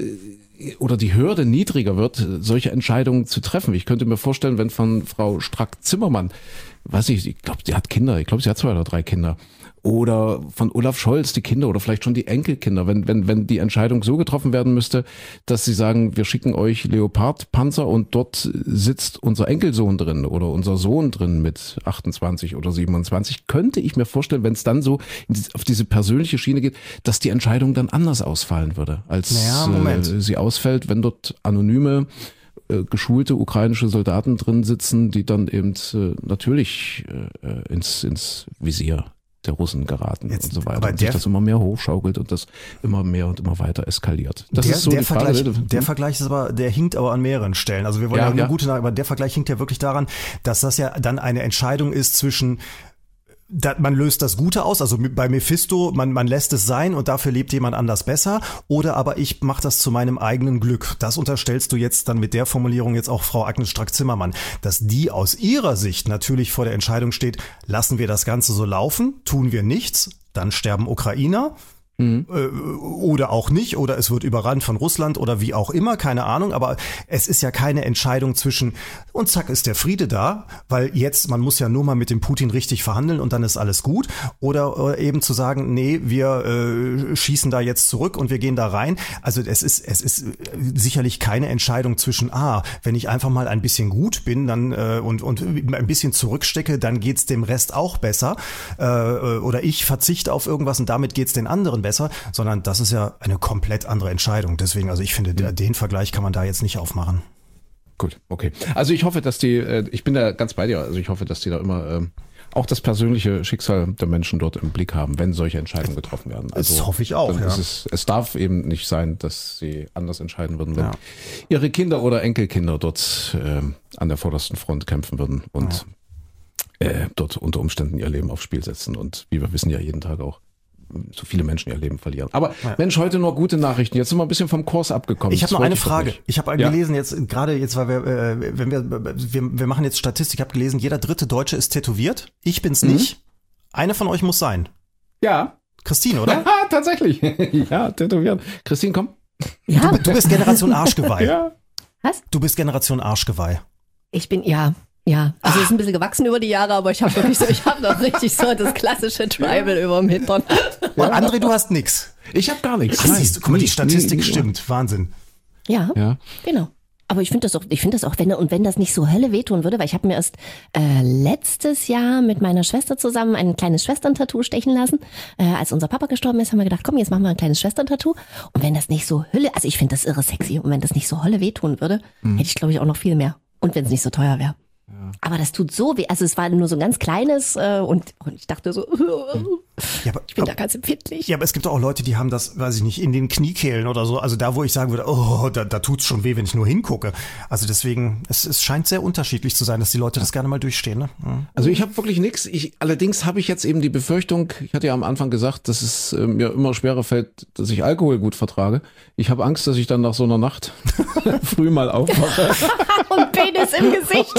oder die Hürde niedriger wird, solche Entscheidungen zu treffen. Ich könnte mir vorstellen, wenn von Frau Strack-Zimmermann, ich glaube, sie hat Kinder, ich glaube, sie hat 2 oder 3 Kinder. Oder von Olaf Scholz die Kinder oder vielleicht schon die Enkelkinder, wenn die Entscheidung so getroffen werden müsste, dass sie sagen, wir schicken euch Leopard-Panzer und dort sitzt unser Enkelsohn drin oder unser Sohn drin mit 28 oder 27, könnte ich mir vorstellen, wenn es dann so auf diese persönliche Schiene geht, dass die Entscheidung dann anders ausfallen würde, als sie ausfällt, wenn dort anonyme geschulte ukrainische Soldaten drin sitzen, die dann eben natürlich ins Visier der Russen geraten und so weiter. Und sich das immer mehr hochschaukelt und das immer mehr und immer weiter eskaliert. Das ist so die Frage. Der Vergleich ist aber, der hinkt aber an mehreren Stellen. Also wir wollen ja eine gute Nachricht, aber der Vergleich hinkt ja wirklich daran, dass das ja dann eine Entscheidung ist zwischen man löst das Gute aus, also bei Mephisto, man lässt es sein und dafür lebt jemand anders besser, oder aber ich mache das zu meinem eigenen Glück. Das unterstellst du jetzt dann mit der Formulierung jetzt auch Frau Agnes Strack-Zimmermann, dass die aus ihrer Sicht natürlich vor der Entscheidung steht, lassen wir das Ganze so laufen, tun wir nichts, dann sterben Ukrainer. Oder auch nicht, oder es wird überrannt von Russland oder wie auch immer, keine Ahnung, aber es ist ja keine Entscheidung zwischen und zack ist der Friede da, weil jetzt, man muss ja nur mal mit dem Putin richtig verhandeln und dann ist alles gut, oder eben zu sagen, nee, wir schießen da jetzt zurück und wir gehen da rein, also es ist sicherlich keine Entscheidung zwischen, wenn ich einfach mal ein bisschen gut bin dann und ein bisschen zurückstecke, dann geht's dem Rest auch besser, oder ich verzichte auf irgendwas und damit geht's den anderen besser, sondern das ist ja eine komplett andere Entscheidung. Deswegen, also ich finde, den Vergleich kann man da jetzt nicht aufmachen. Gut, okay. Also ich hoffe, dass ich bin da ganz bei dir, also ich hoffe, dass die da immer auch das persönliche Schicksal der Menschen dort im Blick haben, wenn solche Entscheidungen getroffen werden. Also das hoffe ich auch, ja. Es darf eben nicht sein, dass sie anders entscheiden würden, wenn ihre Kinder oder Enkelkinder dort an der vordersten Front kämpfen würden und dort unter Umständen ihr Leben aufs Spiel setzen und wie wir wissen ja jeden Tag auch, so viele Menschen ihr Leben verlieren. Aber Mensch, heute nur gute Nachrichten. Jetzt sind wir ein bisschen vom Kurs abgekommen. Ich habe noch eine Frage. Ich habe gelesen jetzt, gerade jetzt, weil wir machen jetzt Statistik, ich habe gelesen, jeder 3. Deutsche ist tätowiert. Ich bin's nicht. Eine von euch muss sein. Ja. Christine, oder? Ja, tatsächlich. Ja, tätowiert. Christine, komm. Ja. Du bist Generation Arschgeweih. Ja. Was? Du bist Generation Arschgeweih. Ich bin, ja. Also es ist ein bisschen gewachsen über die Jahre, aber ich habe noch richtig so das klassische Tribal über dem Hintern. Und André, du hast nix. Ich habe gar nichts. Siehst du, guck mal, die Statistik stimmt. Wahnsinn. Ja, genau. Aber ich finde das auch, wenn das nicht so Hölle wehtun würde, weil ich habe mir erst letztes Jahr mit meiner Schwester zusammen ein kleines Schwestern-Tattoo stechen lassen. Als unser Papa gestorben ist, haben wir gedacht, komm, jetzt machen wir ein kleines Schwestern-Tattoo. Und wenn das nicht so Hölle, also ich finde das irre sexy, und wenn das nicht so Hölle wehtun würde, hätte ich, glaube ich, auch noch viel mehr. Und wenn es nicht so teuer wäre. Ja. Aber das tut so weh. Also es war nur so ein ganz kleines und ich dachte so, ich bin da ganz empfindlich. Ja, aber es gibt auch Leute, die haben das, weiß ich nicht, in den Kniekehlen oder so. Also da, wo ich sagen würde, oh, da tut's schon weh, wenn ich nur hingucke. Also deswegen, es scheint sehr unterschiedlich zu sein, dass die Leute das gerne mal durchstehen. Ne? Mhm. Also ich habe wirklich nichts. Allerdings habe ich jetzt eben die Befürchtung, ich hatte ja am Anfang gesagt, dass es mir immer schwerer fällt, dass ich Alkohol gut vertrage. Ich habe Angst, dass ich dann nach so einer Nacht früh mal aufwache. Und Penis im Gesicht.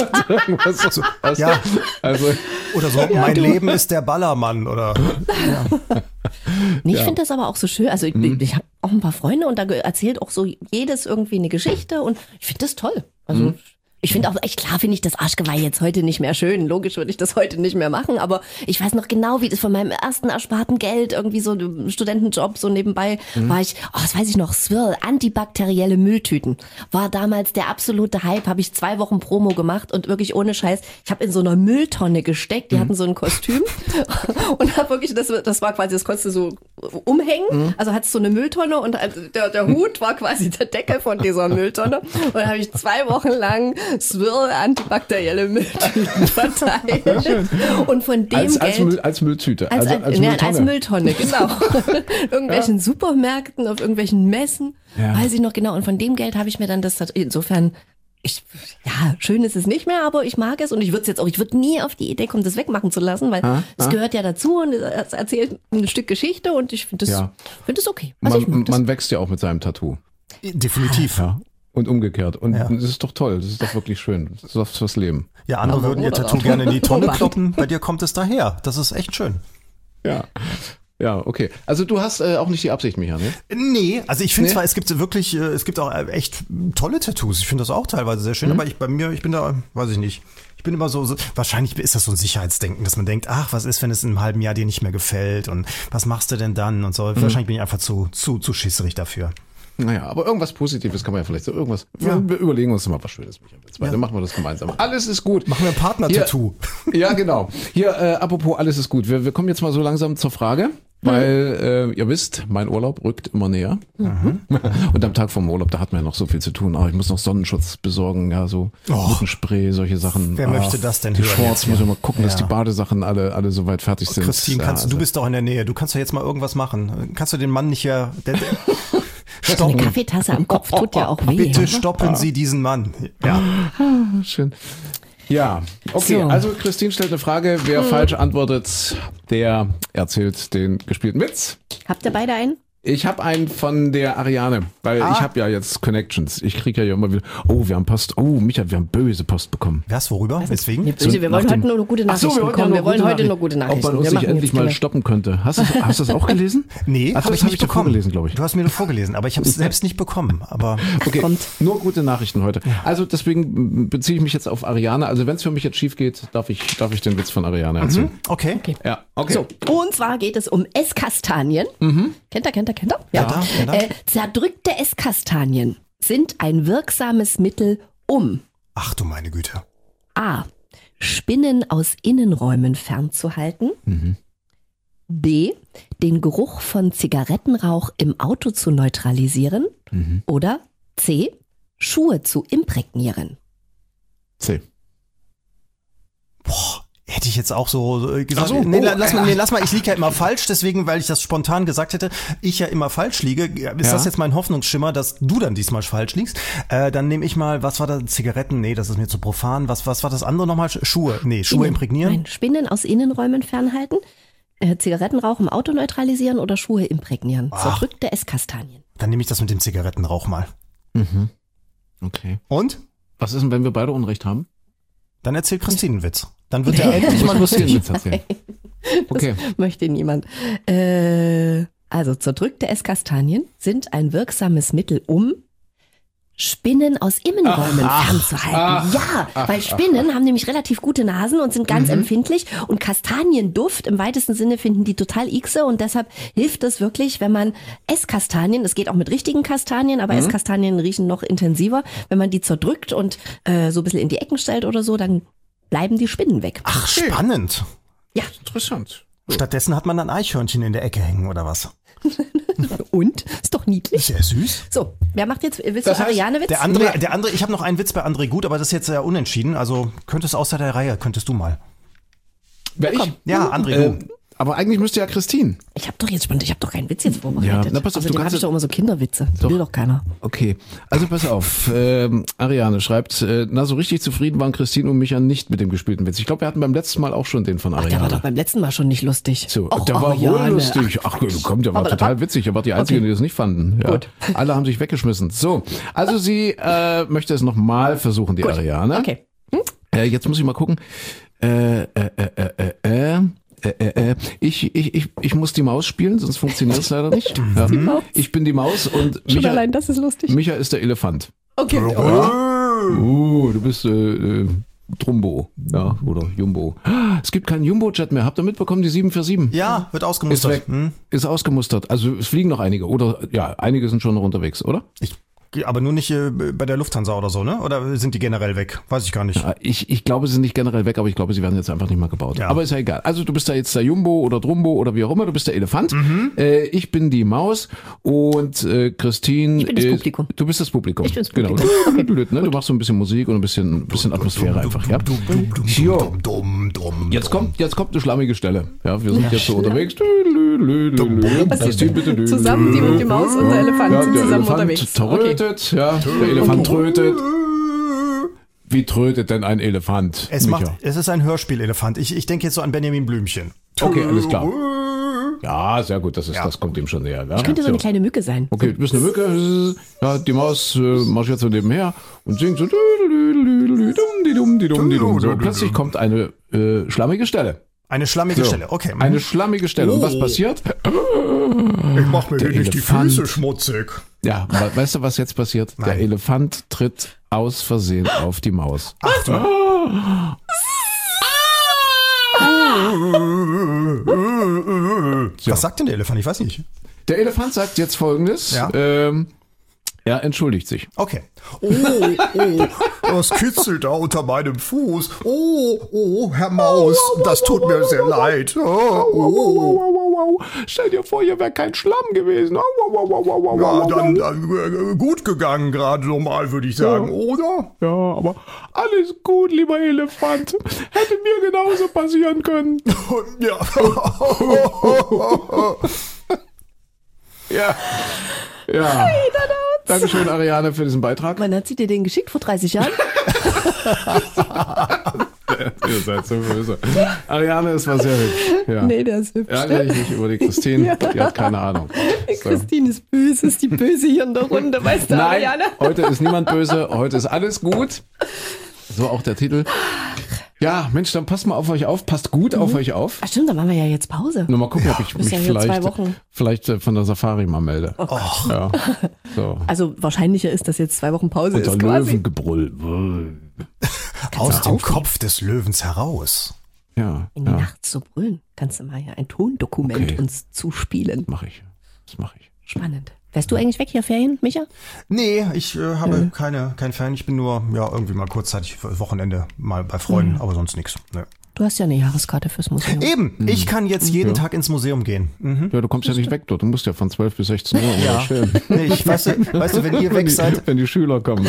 Ja, also, oder so, mein Leben ist der Ballermann, oder? Ja. Nee, ich finde das aber auch so schön. Also ich habe auch ein paar Freunde und da erzählt auch so jedes irgendwie eine Geschichte und ich finde das toll. Also ich finde auch, echt klar finde ich das Arschgeweih jetzt heute nicht mehr schön. Logisch würde ich das heute nicht mehr machen, aber ich weiß noch genau, wie das von meinem ersten ersparten Geld, irgendwie so ein Studentenjob, so nebenbei, war ich, das weiß ich noch, Swirl, antibakterielle Mülltüten. War damals der absolute Hype, habe ich 2 Wochen Promo gemacht und wirklich ohne Scheiß, ich habe in so einer Mülltonne gesteckt, die hatten so ein Kostüm und habe wirklich, das war quasi, das konntest du so umhängen, also hattest so eine Mülltonne und der Hut war quasi der Deckel von dieser Mülltonne und dann habe ich 2 Wochen lang Swirl antibakterielle Mülltüten verteilt. Und von dem Geld... Als Mülltüte. Als Mülltonne. Als Mülltonne, genau. Irgendwelchen Supermärkten, auf irgendwelchen Messen, weiß ich noch genau. Und von dem Geld habe ich mir dann das... Insofern, schön ist es nicht mehr, aber ich mag es. Und ich würde nie auf die Idee kommen, das wegmachen zu lassen, weil es gehört ja dazu und es erzählt ein Stück Geschichte und ich finde das okay. Also man wächst ja auch mit seinem Tattoo. Definitiv. Ja. Und umgekehrt. Und das ist doch toll. Das ist doch wirklich schön. Das ist doch fürs Leben. Ja, andere würden ihr Tattoo gerne in die Tonne kloppen. Bei dir kommt es daher. Das ist echt schön. Ja. Ja, okay. Also du hast auch nicht die Absicht, Micha, ne? Nee, also ich finde zwar, es gibt auch echt tolle Tattoos. Ich finde das auch teilweise sehr schön, aber ich bin da, weiß ich nicht. Ich bin immer so, wahrscheinlich ist das so ein Sicherheitsdenken, dass man denkt, ach, was ist, wenn es in einem halben Jahr dir nicht mehr gefällt und was machst du denn dann und so. Wahrscheinlich bin ich einfach zu schisserig dafür. Naja, aber irgendwas Positives kann man ja vielleicht so irgendwas. Ja. Wir überlegen uns mal was Schönes, Micha. Dann machen wir das gemeinsam. Alles ist gut. Machen wir ein Partner-Tattoo. Ja, genau. Hier, apropos, alles ist gut. Wir kommen jetzt mal so langsam zur Frage, weil ihr wisst, mein Urlaub rückt immer näher. Und am Tag vom Urlaub, da hat man ja noch so viel zu tun. Ich muss noch Sonnenschutz besorgen, ja, so Mückenspray, solche Sachen. Wer möchte das denn hören? Die Shorts, muss ich mal gucken, dass die Badesachen alle soweit fertig sind. Christine, du bist doch in der Nähe. Du kannst ja jetzt mal irgendwas machen. Kannst du den Mann nicht hier... So eine Kaffeetasse am Kopf tut ja auch weh. Bitte stoppen Sie diesen Mann. Ja. Schön. Ja, okay. So. Also Christine stellt eine Frage. Wer falsch antwortet, der erzählt den gespielten Witz. Habt ihr beide einen? Ich habe einen von der Ariane, weil ich habe ja jetzt Connections. Ich kriege ja immer wieder, wir haben Post, Micha, wir haben böse Post bekommen. Was, worüber? Weswegen? Böse, wir wollen heute nur gute Nachrichten bekommen. Wir wollen heute nur gute Nachrichten. Ob man uns nicht endlich mal stoppen könnte. Hast du das auch gelesen? Nee, habe ich nicht bekommen. Vorgelesen, glaube ich. Du hast mir nur vorgelesen, aber ich habe es selbst nicht bekommen. Aber okay, nur gute Nachrichten heute. Also deswegen beziehe ich mich jetzt auf Ariane. Also wenn es für mich jetzt schief geht, darf ich den Witz von Ariane erzählen. Okay. Ja, okay. So, und zwar geht es um Esskastanien. Kennt ihr? Ja. Zerdrückte Esskastanien sind ein wirksames Mittel, um Ach du meine Güte. A. Spinnen aus Innenräumen fernzuhalten. B. Den Geruch von Zigarettenrauch im Auto zu neutralisieren. Oder C. Schuhe zu imprägnieren. C. Boah. Hätte ich jetzt auch so gesagt, lass mal, ich liege ja immer falsch, deswegen, weil ich das spontan gesagt hätte, ich ja immer falsch liege, ist das jetzt mein Hoffnungsschimmer, dass du dann diesmal falsch liegst? Dann nehme ich mal, was war da, Zigaretten? Nee, das ist mir zu profan. Was war das andere nochmal? Schuhe imprägnieren? Nein, Spinnen aus Innenräumen fernhalten. Zigarettenrauch im Auto neutralisieren oder Schuhe imprägnieren? Zerdrückte Esskastanien. Dann nehme ich das mit dem Zigarettenrauch mal. Mhm. Okay. Und? Was ist denn, wenn wir beide Unrecht haben? Dann erzählt Christine einen Witz. Dann wird er endlich mal lustig. Okay. Das möchte niemand. Also zerdrückte Esskastanien sind ein wirksames Mittel, um Spinnen aus Innenräumen fernzuhalten. Weil Spinnen haben nämlich relativ gute Nasen und sind ganz empfindlich und Kastanienduft im weitesten Sinne finden die total ixe und deshalb hilft es wirklich, wenn man Esskastanien, das geht auch mit richtigen Kastanien, aber Esskastanien riechen noch intensiver, wenn man die zerdrückt und so ein bisschen in die Ecken stellt oder so, dann bleiben die Spinnen weg. Ach, spannend. Ja. Interessant. Stattdessen hat man dann Eichhörnchen in der Ecke hängen oder was? Und? Ist doch niedlich. Sehr süß. So, wer macht jetzt, willst du Ariane-Witz? Der andere, ich habe noch einen Witz bei André Gut, aber das ist jetzt ja unentschieden. Also könntest außer der Reihe, könntest du mal. Wer ich? Ja, André Gut. Aber eigentlich müsste ja Christine. Ich habe doch keinen Witz jetzt vorbereitet. Ja, na, pass auf, Außerdem habe ich doch immer so Kinderwitze. Das will doch keiner. Okay, also pass auf. Ariane schreibt, so richtig zufrieden waren Christine und Micha nicht mit dem gespielten Witz. Ich glaube, wir hatten beim letzten Mal auch schon den von Ariane. Der war doch beim letzten Mal schon nicht lustig. So, der war wohl lustig. Ach komm, der war total witzig. Er war die Einzige, die das nicht fanden. Ja. Gut. Alle haben sich weggeschmissen. So, also sie möchte es nochmal versuchen, die Ariane. Okay. Jetzt muss ich mal gucken. Ich muss die Maus spielen, sonst funktioniert es leider nicht. Ja. Ich bin die Maus und Schon allein das ist lustig. Micha ist der Elefant. Okay. Du bist Trumbo, ja, oder Jumbo. Es gibt keinen Jumbo-Jet mehr. Habt ihr mitbekommen, die 747? Ja, wird ausgemustert. Ist weg. Ist ausgemustert. Also es fliegen noch einige. Oder ja, einige sind schon noch unterwegs, oder? Aber nur nicht bei der Lufthansa oder so, ne? Oder sind die generell weg? Weiß ich gar nicht. Ja, ich glaube, sie sind nicht generell weg, aber ich glaube, sie werden jetzt einfach nicht mehr gebaut. Ja. Aber ist ja egal. Also du bist da jetzt der Jumbo oder Drumbo oder wie auch immer. Du bist der Elefant. Ich bin die Maus und Christine. Ich bin das Publikum. Du bist das Publikum. Ich bin das Publikum. Genau. Okay. Du machst so ein bisschen Musik und ein bisschen Atmosphäre einfach. Ja. Jetzt kommt eine schlammige Stelle. Ja, wir sind jetzt so unterwegs. Christine, bitte. Zusammen die Maus und der Elefant sind zusammen unterwegs. Trötet, ja, der Elefant trötet. Wie trötet denn ein Elefant? Es ist ein Hörspielelefant. Ich denke jetzt so an Benjamin Blümchen. Okay, alles klar. Ja, sehr gut, das kommt ihm schon näher. Ja? Ich könnte so eine kleine Mücke sein. Okay, du bist eine Mücke. Ja, die Maus marschiert so nebenher und singt so. So, plötzlich kommt eine schlammige Stelle. Eine schlammige Stelle, okay. Eine schlammige Stelle. Und was passiert? Ich mach mir nicht die Füße schmutzig. Ja, weißt du, was jetzt passiert? Nein. Der Elefant tritt aus Versehen auf die Maus. Achtung. Was sagt denn der Elefant? Ich weiß nicht. Der Elefant sagt jetzt Folgendes. Ja? Er entschuldigt sich. Okay. Was kitzelt da unter meinem Fuß? Herr Maus, das tut mir sehr leid. Stell dir vor, hier wäre kein Schlamm gewesen. Ja, dann gut gegangen gerade normal, würde ich sagen, oder? Ja, aber alles gut, lieber Elefant. Hätte mir genauso passieren können. Ja. Ja. Dankeschön, Ariane, für diesen Beitrag. Wann hat sie dir den geschickt? Vor 30 Jahren? Ihr seid so böse. Ariane, es war sehr hübsch. Ja. Nee, der ist hübsch. Ärgere ich mich über die Christine. Ja. Die hat keine Ahnung. So. Christine ist böse, ist die Böse hier in der Runde, weißt du, Nein, Ariane? Heute ist niemand böse, heute ist alles gut. So auch der Titel. Ja, Mensch, dann passt mal auf euch auf, passt gut auf euch auf. Ach stimmt, dann machen wir ja jetzt Pause. Nur mal gucken, ob ich mich vielleicht von der Safari mal melde. Oh Gott. Ja, so. Also wahrscheinlicher ist, dass jetzt 2 Wochen Pause Unter ist quasi. Löwengebrüll. Aus dem Kopf des Löwens heraus. Ja. In die Nacht zu brüllen. Kannst du mal hier ein Tondokument uns zuspielen. Mach ich. Das mache ich. Spannend. Wärst du eigentlich weg hier, Ferien, Micha? Nee, ich habe kein Fan. Ich bin nur irgendwie mal kurzzeitig für Wochenende mal bei Freunden, aber sonst nichts. Nee. Du hast ja eine Jahreskarte fürs Museum. Eben, ich kann jetzt jeden Tag ins Museum gehen. Ja, du kommst ja nicht weg dort. Du musst ja von 12 bis 16 Uhr. Ja. Schön. Nee, weißt du, wenn ihr weg seid. Wenn die Schüler kommen.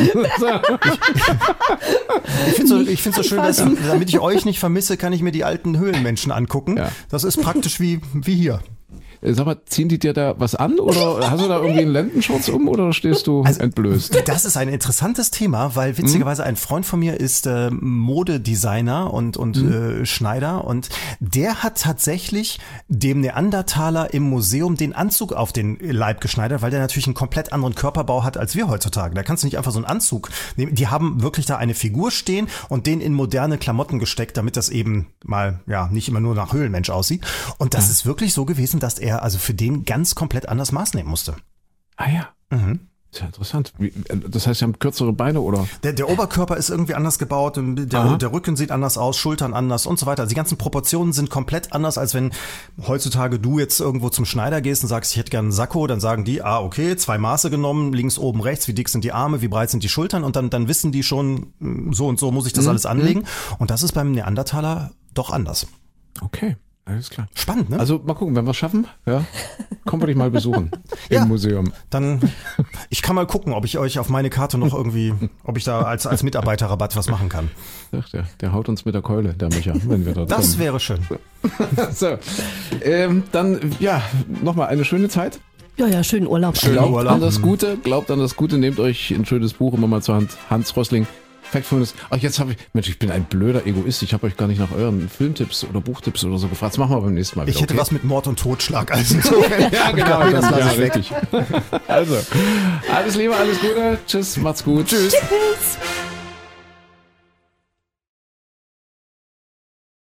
Ich finde es so schön, damit ich euch nicht vermisse, kann ich mir die alten Höhlenmenschen angucken. Ja. Das ist praktisch wie hier. Sag mal, ziehen die dir da was an oder hast du da irgendwie einen Lendenschurz oder stehst du entblößt? Das ist ein interessantes Thema, weil witzigerweise ein Freund von mir ist Modedesigner und Schneider und der hat tatsächlich dem Neandertaler im Museum den Anzug auf den Leib geschneidert, weil der natürlich einen komplett anderen Körperbau hat als wir heutzutage. Da kannst du nicht einfach so einen Anzug nehmen. Die haben wirklich da eine Figur stehen und den in moderne Klamotten gesteckt, damit das eben mal nicht immer nur nach Höhlenmensch aussieht. Und das ist wirklich so gewesen, dass er also für den ganz komplett anders Maß nehmen musste. Ah ja. Ist ja interessant. Das heißt, sie haben kürzere Beine, oder? Der Oberkörper ist irgendwie anders gebaut, der Rücken sieht anders aus, Schultern anders und so weiter. Also die ganzen Proportionen sind komplett anders, als wenn heutzutage du jetzt irgendwo zum Schneider gehst und sagst, ich hätte gerne einen Sakko, dann sagen die, okay, 2 Maße genommen, links, oben, rechts, wie dick sind die Arme, wie breit sind die Schultern und dann wissen die schon, so und so muss ich das alles anlegen. Und das ist beim Neandertaler doch anders. Okay. Alles klar. Spannend, ne? Also mal gucken, wenn wir es schaffen, kommen wir dich mal besuchen im Museum. Dann, ich kann mal gucken, ob ich euch auf meine Karte noch irgendwie, ob ich da als Mitarbeiterrabatt was machen kann. Ach, der haut uns mit der Keule, der Micha, wenn wir da Das kommen. wäre schön. So, dann, nochmal eine schöne Zeit. Ja, schönen Urlaub. Glaubt an das Gute, nehmt euch ein schönes Buch immer mal zur Hand. Hans Rössling. Factfulness. Ach, jetzt ich bin ein blöder Egoist. Ich habe euch gar nicht nach euren Filmtipps oder Buchtipps oder so gefragt. Das machen wir beim nächsten Mal wieder. Ich hätte was mit Mord und Totschlag. Also ja, genau. Das lasse ich richtig. Also, alles Liebe, alles Gute. Tschüss, macht's gut. Tschüss.